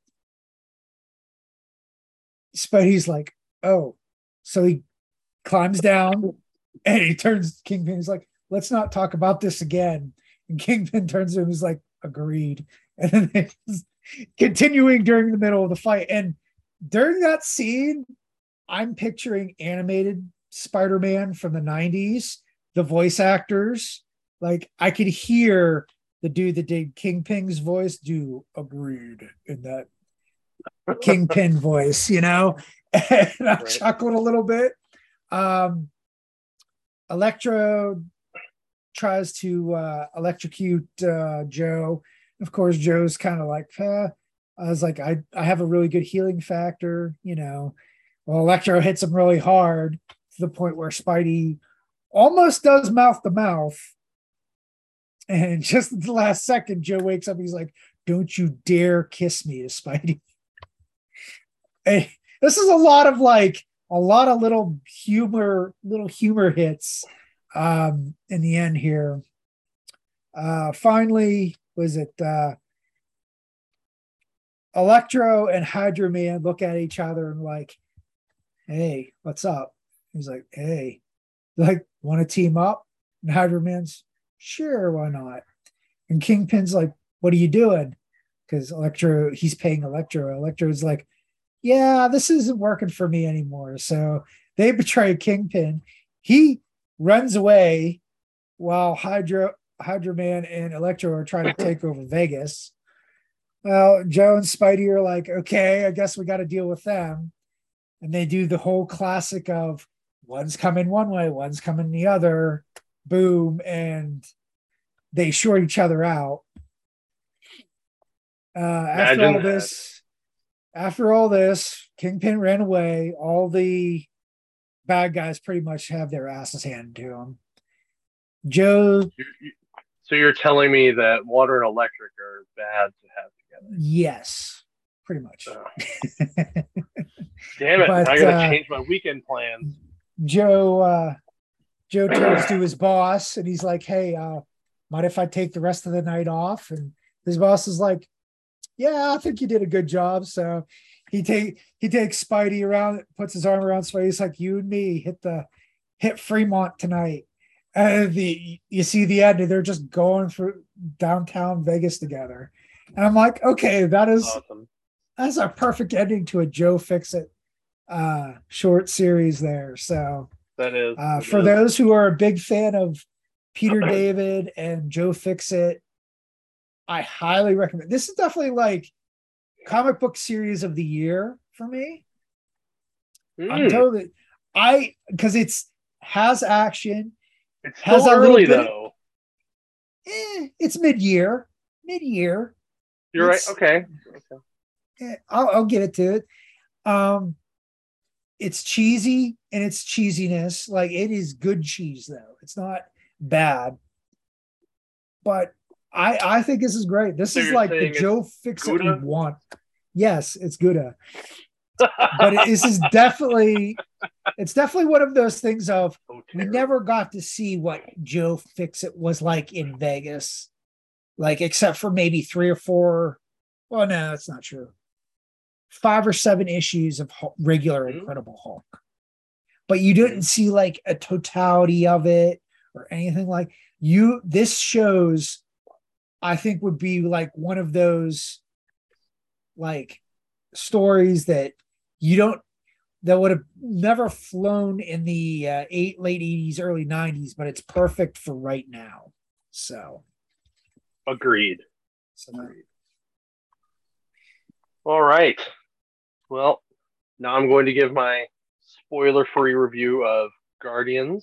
Spidey's like, oh, so he climbs down and he turns Kingpin. He's like, let's not talk about this again. And Kingpin turns to him. He's like, agreed. And then continuing during the middle of the fight. And during that scene, I'm picturing animated Spider-Man from the nineties, the voice actors. Like I could hear the dude that did Kingpin's voice do agreed in that Kingpin voice, you know, and I right. chuckled a little bit. Um, Electro tries to uh, electrocute uh, Joe. Of course, Joe's kind of like, eh. I was like, I, I have a really good healing factor, you know. Well, Electro hits him really hard to the point where Spidey almost does mouth to mouth. And just at the last second, Joe wakes up. He's like, don't you dare kiss me to Spidey. Hey, this is a lot of like, a lot of little humor, little humor hits um, in the end here. Uh, finally, was it uh, Electro and Hydro Man look at each other and like, hey, what's up? He's like, hey, like, want to team up? And Hydro Man's, sure, why not? And Kingpin's like, what are you doing? Because Electro, he's paying Electro. Electro's like, yeah, this isn't working for me anymore. So they betray Kingpin. He runs away while Hydro, Hydro Man and Electro are trying to take over Vegas. Well, Joe and Spidey are like, okay, I guess we got to deal with them. And they do the whole classic of one's coming one way, one's coming the other. Boom, and they short each other out. Uh, after all this, after all this, Kingpin ran away. All the bad guys pretty much have their asses handed to them. Joe. So you're telling me that water and electric are bad to have together? Yes, pretty much. Oh. Damn it! But, I gotta uh, change my weekend plans. Joe. Uh, Joe turns to his boss and he's like, hey, uh, mind if I take the rest of the night off? And his boss is like, yeah, I think you did a good job. So he take he takes Spidey around, puts his arm around Spidey. He's like, you and me hit the hit Fremont tonight. And the you see the end, and they're just going through downtown Vegas together. And I'm like, okay, that is awesome. That's a perfect ending to a Joe Fixit uh, short series there. So that is uh, that for is. those who are a big fan of Peter David and Joe Fixit, I highly recommend. This is definitely like comic book series of the year for me. Mm. I'm totally I because it's has action. It's still has early though. Eh, it's mid-year. Mid-year. You're it's, right. Okay. Okay. Eh, I'll, I'll get it to it. Um, it's cheesy and it's cheesiness. Like it is good cheese though. It's not bad. But I I think this is great. This so is like the Joe Fixit we want. Yes, it's Gouda. But it, this is definitely it's definitely one of those things of oh, we never got to see what Joe Fixit was like in Vegas. Like except for maybe three or four. Well, no, that's not true. Five or seven issues of regular mm-hmm. Incredible Hulk. But you didn't mm-hmm. see like a totality of it or anything like you. This shows, I think, would be like one of those like stories that you don't, that would have never flown in the uh, eight, late eighties, early nineties, but it's perfect for right now. So. Agreed. So, Agreed. All right. Well, now I'm going to give my spoiler-free review of Guardians.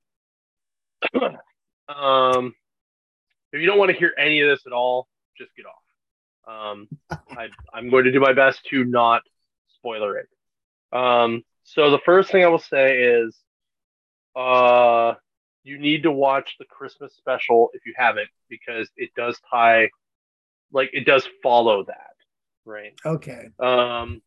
um, if you don't want to hear any of this at all, just get off. Um, I, I'm going to do my best to not spoiler it. Um, so the first thing I will say is, uh, you need to watch the Christmas special if you haven't, because it does tie, like it does follow that, right? Okay. Um.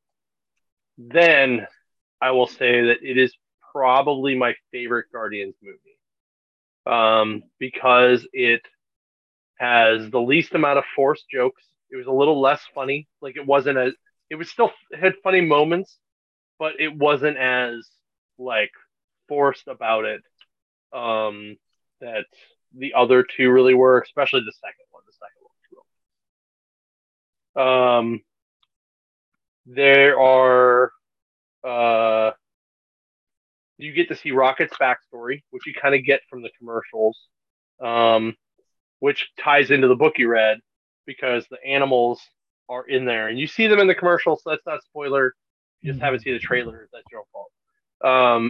Then I will say that it is probably my favorite Guardians movie, um, because it has the least amount of forced jokes. It was a little less funny. Like it wasn't as, it was still, it had funny moments, but it wasn't as like forced about it um, that the other two really were, especially the second one. The second one was real. Um, there are uh, you get to see Rocket's backstory, which you kind of get from the commercials, um, which ties into the book you read because the animals are in there, and you see them in the commercials. So that's not a spoiler. You just mm-hmm. haven't seen the trailer. That's your fault. Um,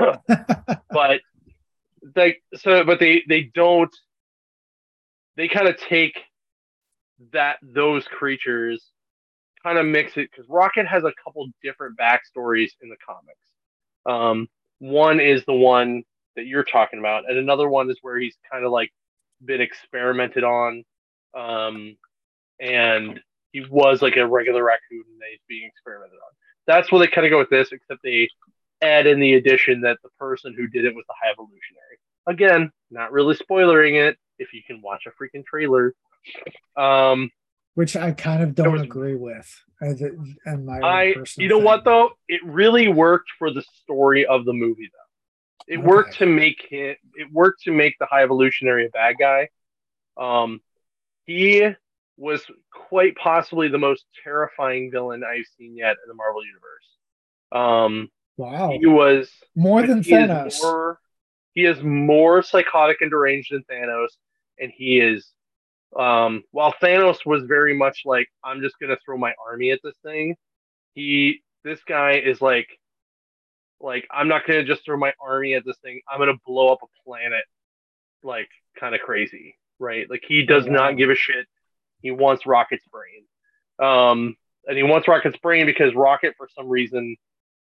but they so, but they they don't. They kind of take that those creatures, kind of mix it, because Rocket has a couple different backstories in the comics. Um, one is the one that you're talking about, and another one is where he's kind of like been experimented on, um, and he was like a regular raccoon that he's being experimented on. That's where they kind of go with this, except they add in the addition that the person who did it was the High Evolutionary. Again, not really spoilering it if you can watch a freaking trailer. Um, Which I kind of don't was, agree with. And my I, you know thing. What though, it really worked for the story of the movie though. It okay. worked to make it. It worked to make the High Evolutionary a bad guy. Um, he was quite possibly the most terrifying villain I've seen yet in the Marvel universe. Um, wow, he was more than he Thanos. Is more, he is more psychotic and deranged than Thanos, and he is. Um, while Thanos was very much like, I'm just gonna throw my army at this thing, he this guy is like like I'm not gonna just throw my army at this thing, I'm gonna blow up a planet, like kind of crazy, right? Like he does oh, wow. not give a shit. He wants Rocket's brain. Um and he wants Rocket's brain because Rocket for some reason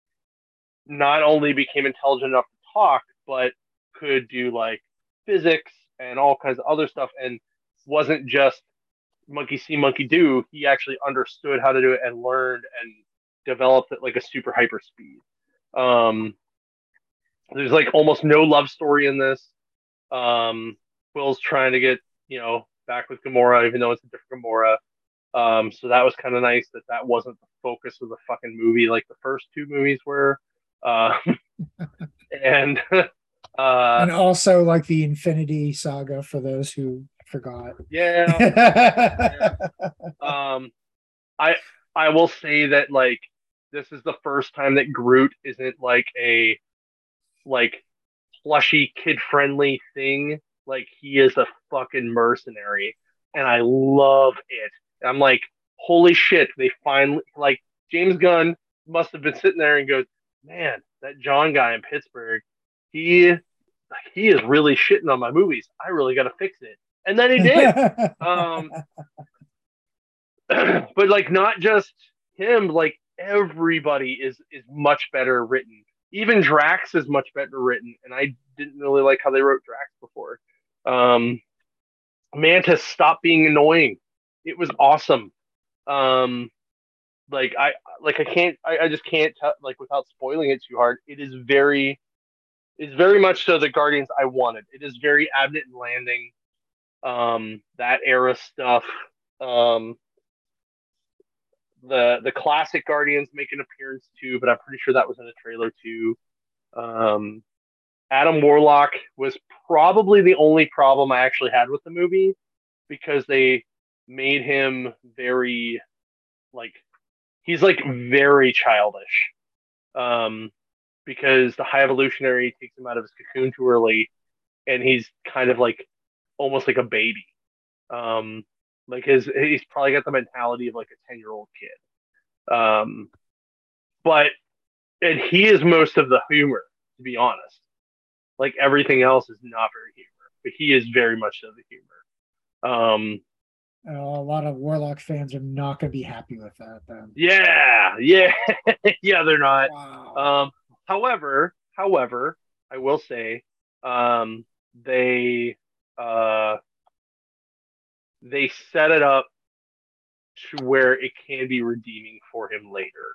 not only became intelligent enough to talk, but could do like physics and all kinds of other stuff, and wasn't just monkey see, monkey do. He actually understood how to do it and learned and developed it like a super hyper speed. Um, there's like almost no love story in this, um, Quill's trying to get, you know, back with Gamora, even though it's a different Gamora. Um, so that was kind of nice that that wasn't the focus of the fucking movie like the first two movies were. Uh, and uh, And also like the Infinity Saga for those who forgot. yeah, yeah. Um, I I will say that like this is the first time that Groot isn't like a like plushy kid friendly thing. Like he is a fucking mercenary, and I love it. I'm like, holy shit! They finally like James Gunn must have been sitting there and goes, man, that John guy in Pittsburgh, he he is really shitting on my movies. I really got to fix it, and then he did. um, but like not just him, like everybody is is much better written. Even Drax is much better written, and I didn't really like how they wrote Drax before. Um, Mantis stopped being annoying. It was awesome. Um, like I like I can't I, I just can't tell like without spoiling it too hard. It is very it's very much so the Guardians I wanted. It is very Abnett and Landing, um, that era stuff. Um, the the classic Guardians make an appearance too, but I'm pretty sure that was in the trailer too. Um, Adam Warlock was probably the only problem I actually had with the movie because they made him very like he's like very childish. Um, because the High Evolutionary takes him out of his cocoon too early, and he's kind of like almost like a baby. Um, like his he's probably got the mentality of like a ten year old kid. Um, but and he is most of the humor, to be honest. Like everything else is not very humor, but he is very much so the humor. Um, Uh, a lot of Warlock fans are not going to be happy with that. Then, yeah, yeah, yeah, they're not. wow. Um, however, however, I will say, um, they uh, they set it up to where it can be redeeming for him later.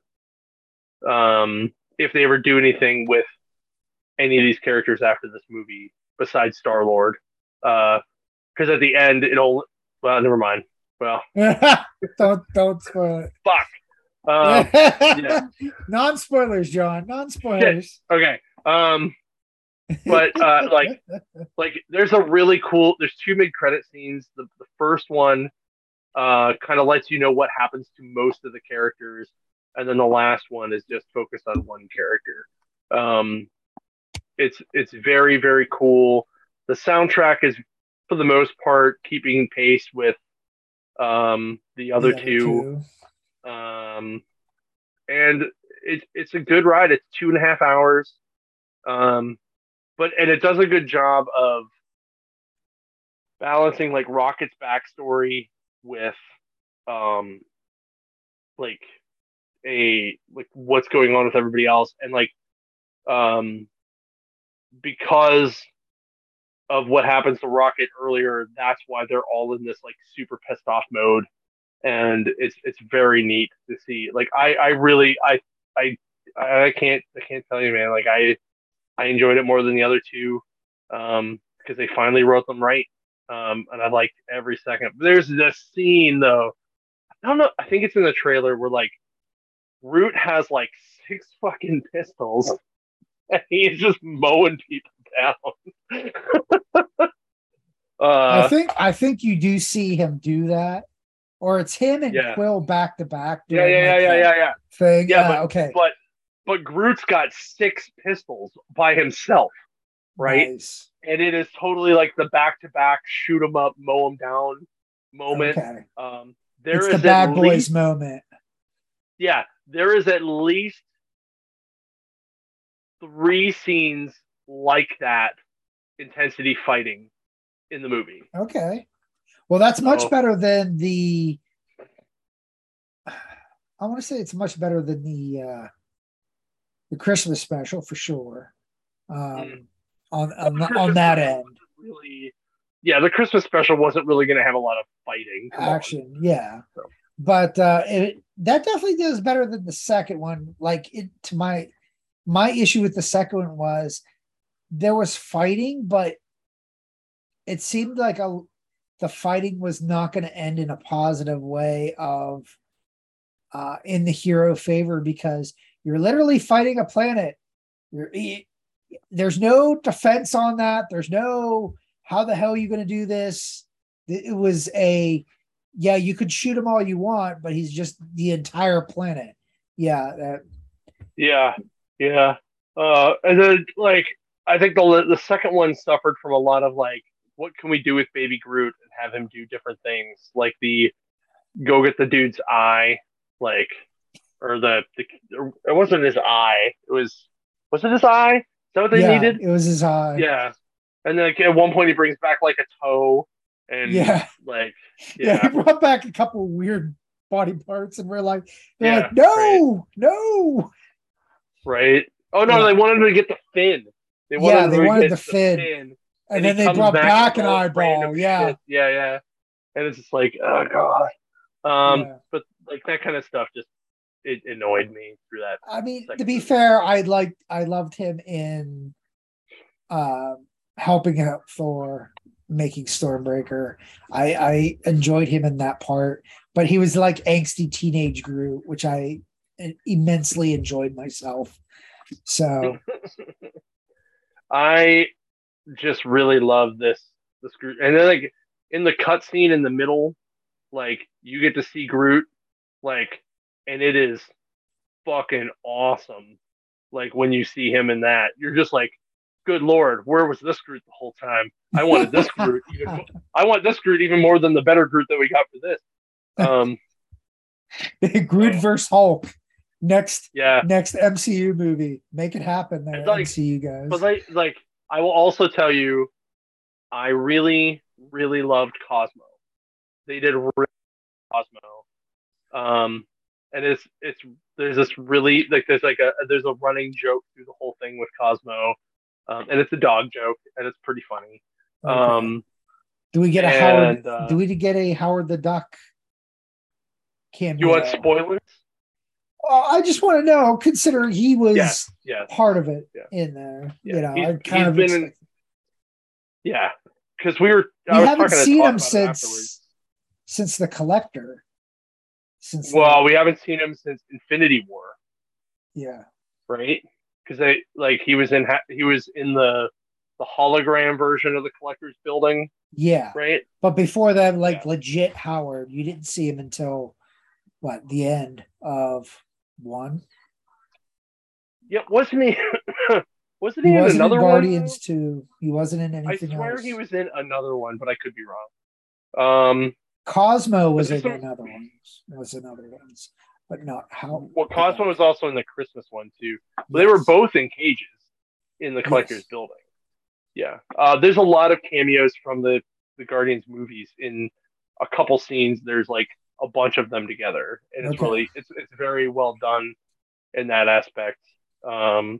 Um, if they ever do anything with any of these characters after this movie, besides Star Lord, because uh, at the end it'll. Well, never mind. Well, don't don't spoil it. Fuck. Um, yeah. Non spoilers, John. Non spoilers. Okay. Um, but uh, like, like there's a really cool. There's two mid credit scenes. The the first one uh kind of lets you know what happens to most of the characters, and then the last one is just focused on one character. Um, it's it's very very cool. The soundtrack is for the most part keeping pace with um the other, the other two. two. Um, and it, it's a good ride. It's two and a half hours. Um, but and it does a good job of balancing like Rocket's backstory with um like a like what's going on with everybody else, and like um because of what happens to Rocket earlier, that's why they're all in this like super pissed off mode, and it's it's very neat to see. Like I I really I I I can't I can't tell you, man. Like I I enjoyed it more than the other two, um because they finally wrote them right. Um, and I liked every second. There's this scene though. I don't know. I think it's in the trailer where like Root has like six fucking pistols, and he's just mowing people down. uh, I think I think you do see him do that, or it's him and yeah. Quill back to back. Yeah, yeah, like yeah, yeah, yeah, yeah. Thing. Yeah, uh, but, okay. But but Groot's got six pistols by himself, right? Nice. And it is totally like the back-to-back shoot 'em up, mow 'em down moment. Okay. Um, there it's is the bad boys least, moment. Yeah, there is at least three scenes like that intensity fighting in the movie. Okay. Well, that's so, much better than the. I want to say it's much better than the uh, the Christmas special for sure. Um, mm. On on, well, on that end, really, yeah, the Christmas special wasn't really going to have a lot of fighting Come action. On. Yeah, so. But uh, it that definitely does better than the second one. Like it to my my issue with the second one was there was fighting, but it seemed like a the fighting was not going to end in a positive way of uh, in the hero favor, because you're literally fighting a planet. You're, there's no defense on that. There's no how the hell are you going to do this? It was a yeah, you could shoot him all you want, but he's just the entire planet. Yeah, that, yeah, yeah. Uh, and then like I think the the second one suffered from a lot of like, what can we do with Baby Groot and have him do different things, like the go get the dude's eye, like or the, the it wasn't his eye, it was was it his eye? Is that what they yeah, needed? it was his eye. Yeah, and then like, at one point he brings back like a toe, and Yeah, like yeah, yeah, he brought back a couple weird body parts, and we're like, they're yeah, like, no, right, no, right. Oh no, yeah, they wanted him to get the fin. They yeah, wanted they him to wanted get the the fin, fin, and and he then they comes brought back back with an all this eyeball. random Yeah, shit. Yeah, yeah, and it's just like, oh god. Um, yeah. but like that kind of stuff just it annoyed me through that I mean, to second be movie. fair, I liked, I loved him in uh, helping out Thor making Stormbreaker. I, I enjoyed him in that part, but he was like angsty teenage Groot, which I immensely enjoyed myself. So I just really love this this Groot, and then like in the cutscene in the middle, like you get to see Groot, like, and it is fucking awesome. Like when you see him in that, you're just like, good lord, where was this Groot the whole time? I wanted this Groot even. I want this Groot even more than the better Groot that we got for this. Um, Groot so, versus Hulk. Next, yeah, next M C U movie. Make it happen there, like, M C U but guys. like, like I will also tell you, I really, really loved Cosmo. They did really Cosmo. Um, and it's it's there's this really like there's like a there's a running joke through the whole thing with Cosmo, um, and it's a dog joke and it's pretty funny. Okay. Um, Do we get a Howard? and uh, Do we get a Howard the Duck you want cameo? spoilers? Well, I just want to know, considering he Yes, was yes, part of it yeah, in there. yeah. You know, He's I kind he's of been in expect. yeah, because we were We I was haven't talking to seen Todd him about it afterwards. since since the Collector. Since Well, the we haven't seen him since Infinity War, yeah right? Because they like he was in he was in the the hologram version of the Collector's building, yeah, right? but before that, Yeah. like legit Howard, you didn't see him until what, the end of one. Yeah, wasn't he? wasn't He he in wasn't in another one? Guardians two. He wasn't in I anything swear he else. was in another one, but I could be wrong. Um, Cosmo but was there's in some. another one. Was another ones, but not how Well, the Cosmo duck. was also in the Christmas one too. They were Yes. both in cages in the collector's Yes. building. Yeah, uh, there's a lot of cameos from the the Guardians movies in a couple scenes. There's like a bunch of them together, and it's Okay. really it's it's very well done in that aspect. Um,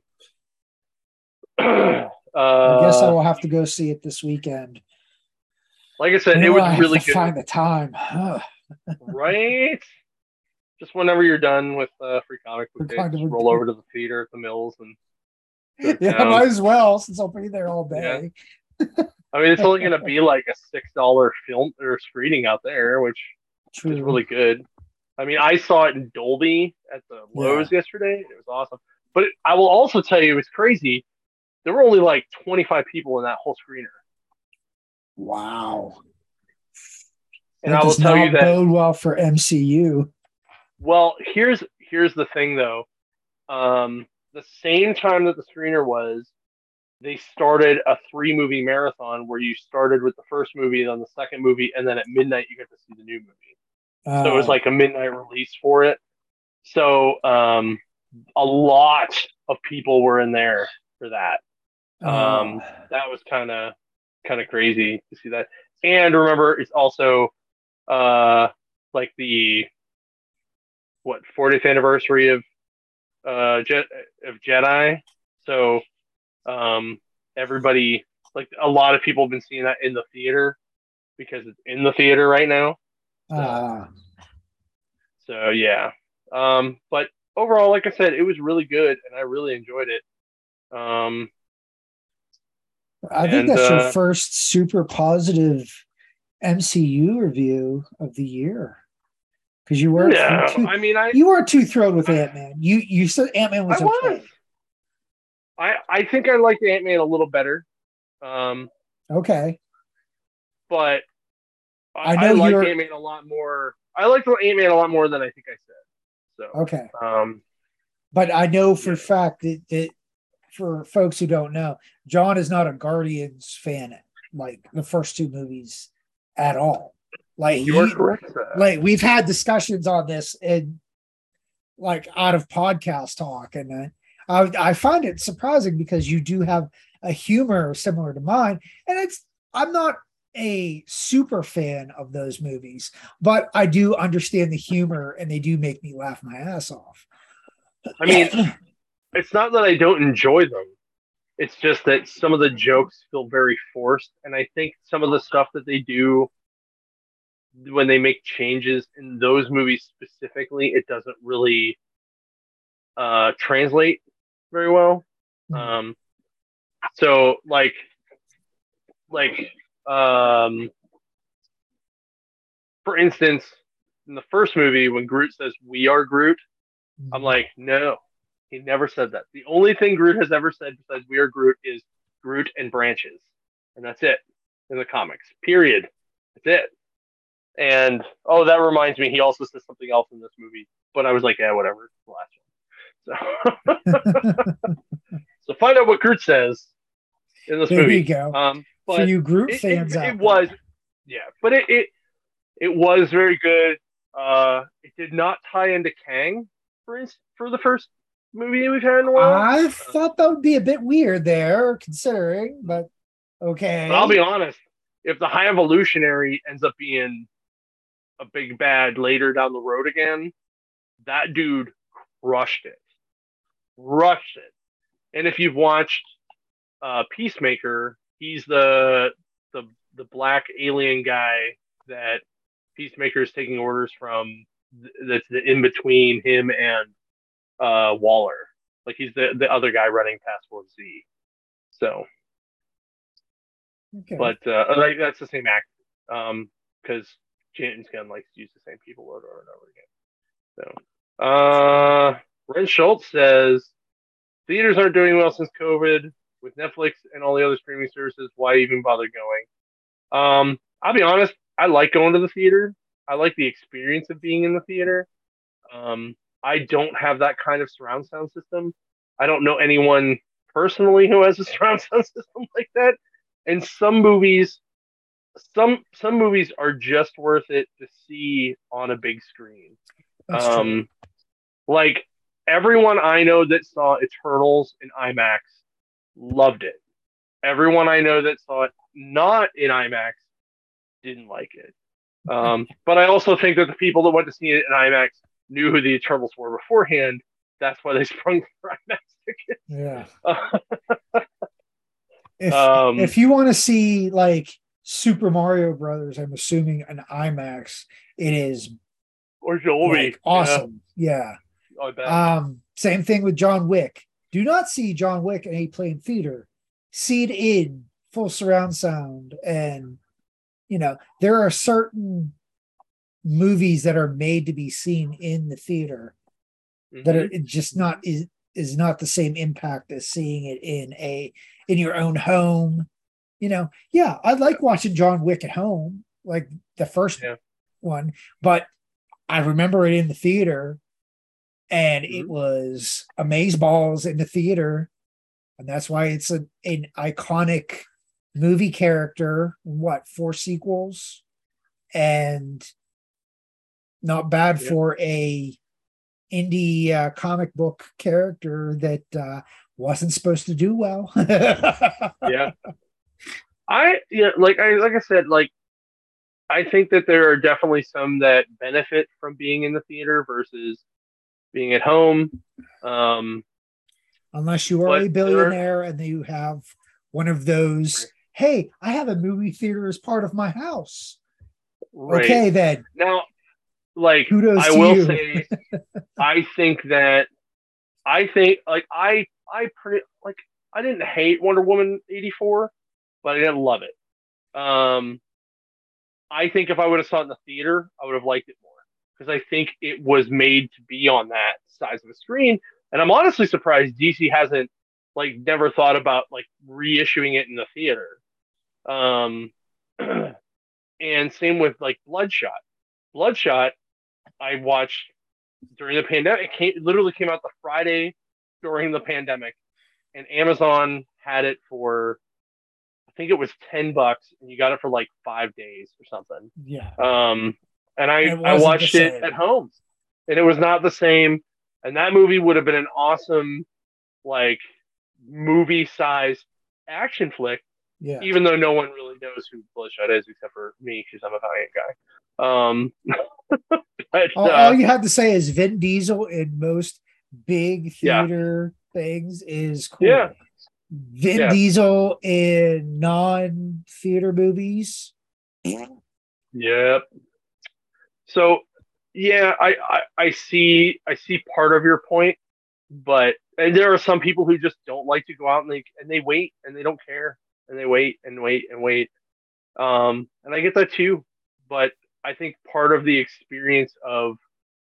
I guess I uh, will have to go see it this weekend. like I said, When it do was I have to really good, find the time? right? Just whenever you're done with uh, Free Comic Book For Day, kind just of roll a over to the theater at the Mills and go to yeah, town. might as well, since I'll be there all Yeah, day. I mean it's only going to be like a six dollar film or screening out there, which is True. really good. I mean, I saw it in Dolby at the Yeah. Lowe's yesterday. It was awesome. But it, I will also tell you, it's crazy. There were only like twenty-five people in that whole screener, Wow. and That I will does tell you not that. bode well for M C U. Well, here's here's the thing though. Um, the same time that the screener was, they started a three movie marathon where you started with the first movie, then the second movie, and then at midnight you get to see the new movie. So it was Oh. like a midnight release for it. So um, a lot of people were in there for that. Oh. Um, that was kind of kind of crazy to see that. And remember, it's also uh, like the what fortieth anniversary of uh, Je- of Jedi. So um, everybody, like a lot of people have been seeing that in the theater because it's in the theater right now. So Uh, so yeah. Um, but overall, like I said, it was really good and I really enjoyed it. Um, I think And that's your uh, first super positive M C U review of the year because you weren't no, too I mean, I, you weren't too thrilled with I, Ant Man. You you said Ant Man I was was. okay. I, I think I liked Ant Man a little better. Um, Okay, but I, I I know liked you're Ant Man a lot more. I liked Ant Man a lot more than I think I said. okay, So, um, but I know for yeah. a fact that, that for folks who don't know, John is not a Guardians fan like the first two movies at all. Like You are he correct, sir. like we've had discussions on this and like out of podcast talk, and uh, I I find it surprising because you do have a humor similar to mine, and it's I'm not a super fan of those movies, but I do understand the humor and they do make me laugh my ass off. I mean, it's not that I don't enjoy them. It's just that some of the jokes feel very forced, and I think some of the stuff that they do when they make changes in those movies specifically, it doesn't really uh, translate very well. Um, so, like, like, um, for instance, in the first movie, when Groot says "We are Groot," I'm like, no, he never said that. The only thing Groot has ever said besides "We are Groot" is Groot and branches, and that's it in the comics. Period. That's it. And oh, that reminds me, he also says something else in this movie. But I was like, yeah, whatever. It's the last one. So, so find out what Groot says in this There you movie. go. Um, For but you Groot it, it, fans it out was, there. yeah, but it, it it was very good. Uh, it did not tie into Kang for instance, for the first movie we've had in a while. I Uh, thought that would be a bit weird there, considering, but but I'll be okay. honest, if the High Evolutionary ends up being a big bad later down the road again, that dude crushed it, crushed it. And if you've watched uh, Peacemaker, he's the the the black alien guy that Peacemaker is taking orders from. That's the in between him and uh, Waller. Like he's the the other guy running Task Force Z. So, Okay. but uh, like that's the same actor. Um, because James Gunn likes to use the same people over and over again. So, uh, Ren Schultz says theaters aren't doing well since COVID. With Netflix and all the other streaming services, why even bother going? Um, I'll be honest, I like going to the theater. I like the experience of being in the theater. Um, I don't have that kind of surround sound system. I don't know anyone personally who has a surround sound system like that. And some movies, some some movies are just worth it to see on a big screen. That's true. Um, like everyone I know that saw Eternals in IMAX loved it. Everyone I know that saw it not in IMAX didn't like it. Um, but I also think that the people that went to see it in IMAX knew who the Eternals were beforehand. That's why they sprung for IMAX tickets. Yeah. Uh, If um, if you want to see like Super Mario Brothers, I'm assuming an IMAX, it is or Dolby, like yeah, awesome. Yeah. I bet. Um, same thing with John Wick. Do not see John Wick in a plain theater. See it in full surround sound. And you know, there are certain movies that are made to be seen in the theater that are Mm-hmm. just not is is not the same impact as seeing it in a in your own home. You know, yeah, I Yeah, like watching John Wick at home, like the first yeah. one, but I remember it in the theater and it Mm-hmm. was amazeballs in the theater. And that's why it's a, an iconic movie character. What, four sequels? And not bad Yeah, for a indie uh, comic book character that uh, wasn't supposed to do well. yeah. I yeah, like I like I said, like I think that there are definitely some that benefit from being in the theater versus being at home. Um, Unless you are but a there are billionaire and you have one of those, hey, I have a movie theater as part of my house. right Okay, then now, like kudos I to will you. say, I think that I think like I I pretty like I didn't hate Wonder Woman eighty-four. but I didn't love it. Um, I think if I would have saw it in the theater, I would have liked it more because I think it was made to be on that size of a screen. And I'm honestly surprised D C hasn't like never thought about like reissuing it in the theater. Um, and same with like Bloodshot. Bloodshot, I watched during the pandemic. It, came, it literally came out the Friday during the pandemic, and Amazon had it for I think it was ten bucks, and you got it for like five days or something. Yeah. Um, and I I watched it at home, and it was not the same. And that movie would have been an awesome, like, movie-sized action flick. Yeah. Even though no one really knows who Bloodshot is except for me, because I'm a Valiant guy. Um, but, all, uh, all you have to say is Vin Diesel in most big theater yeah. things is cool. Yeah. Vin yeah. Diesel in non-theater movies. Yep. So, yeah, I, I, I see I see part of your point, but and there are some people who just don't like to go out and they and they wait and they don't care and they wait and wait and wait. Um, and I get that too, but I think part of the experience of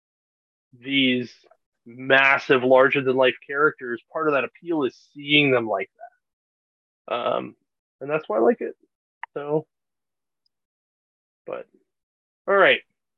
these massive, larger than life characters, part of that appeal is seeing them like that. Um, and that's why I like it. So, but all right.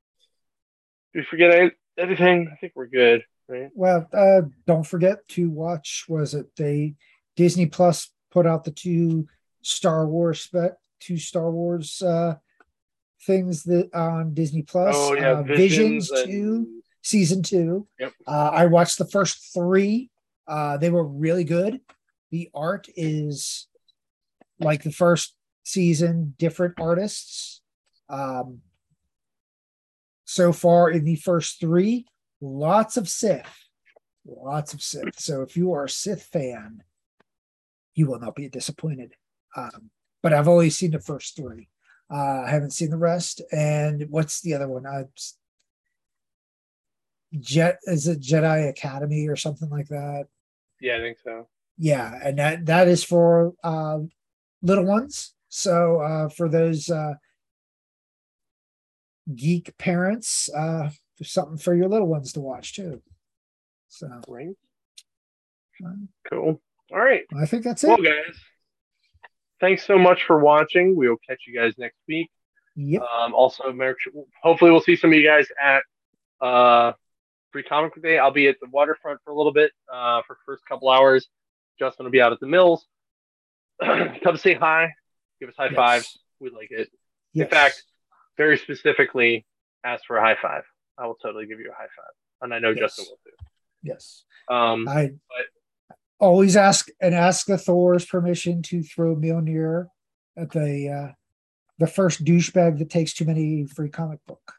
Did we forget anything? I think we're good, right? Well, uh, don't forget to watch. Was it they Disney Plus put out the two Star Wars spec, two Star Wars uh, things that on Disney Plus. Oh yeah, uh, Visions, Visions two, and... season two. Yep. Uh, I watched the first three. Uh, they were really good. The art is like the first season, different artists. Um, so far in the first three, lots of Sith, lots of Sith. So if you are a Sith fan, you will not be disappointed. Um, but I've only seen the first three. Uh, I haven't seen the rest. And what's the other one? I Jet is it Jedi Academy or something like that? Yeah, I think so. Yeah, and that that is for uh, little ones. So uh, for those uh, geek parents, uh, there's something for your little ones to watch too. So right. Um, cool. All right. I think that's it. Well, guys, thanks so much for watching. We will catch you guys next week. Yep. Um, also, hopefully, we'll see some of you guys at uh, Free Comic Day. I'll be at the waterfront for a little bit uh, for the first couple hours. Justin will be out at the mills. Come say hi. Give us high yes. fives. We like it. Yes. In fact, very specifically, ask for a high five. I will totally give you a high five. And I know yes. Justin will too. Yes. Um, I but, always ask and ask the Thor's permission to throw Mjolnir at the uh, the first douchebag that takes too many free comic book.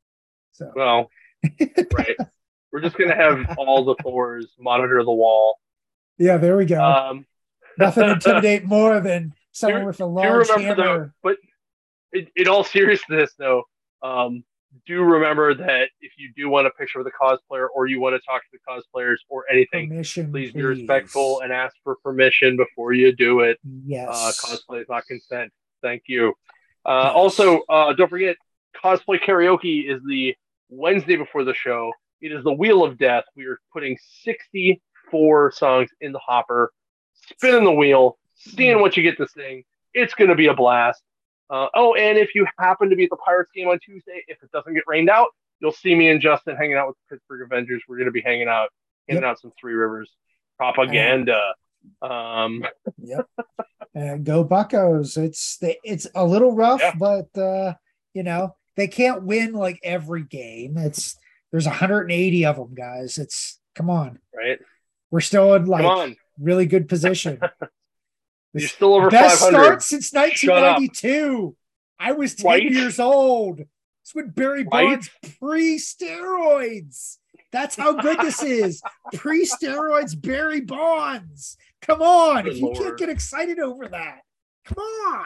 So well, right. We're just gonna have all the Thors monitor the wall. Yeah, there we go. Um, Nothing intimidate more than someone do, with a large hammer. Though, but in, in all seriousness, though, um, do remember that if you do want a picture of the cosplayer or you want to talk to the cosplayers or anything, permission, please, please be respectful and ask for permission before you do it. Yes. Uh, cosplay is not consent. Thank you. Uh, yes. Also, uh, don't forget, cosplay karaoke is the Wednesday before the show. It is the Wheel of Death. We are putting sixty-four songs in the hopper, spinning the wheel, seeing what you get to sing. It's going to be a blast. Uh, oh, and if you happen to be at the Pirates game on Tuesday, if it doesn't get rained out, you'll see me and Justin hanging out with the Pittsburgh Avengers. We're going to be hanging out, handing yep. out some Three Rivers propaganda. Um, yep. And go Buccos. It's the, it's a little rough, yeah. but uh, you know they can't win like every game. It's there's one hundred eighty of them, guys. It's come on, right? We're still in like really good position. You're still over best five hundred. Start since nineteen ninety-two. I was ten right? years old. It's when Barry Bonds right? pre-steroids. That's how good this is. Pre-steroids, Barry Bonds. Come on. Good if you Lord. Can't get excited over that, come on.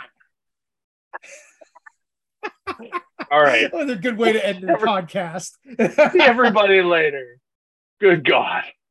All right. Another good way to end the podcast. See everybody later. Good God.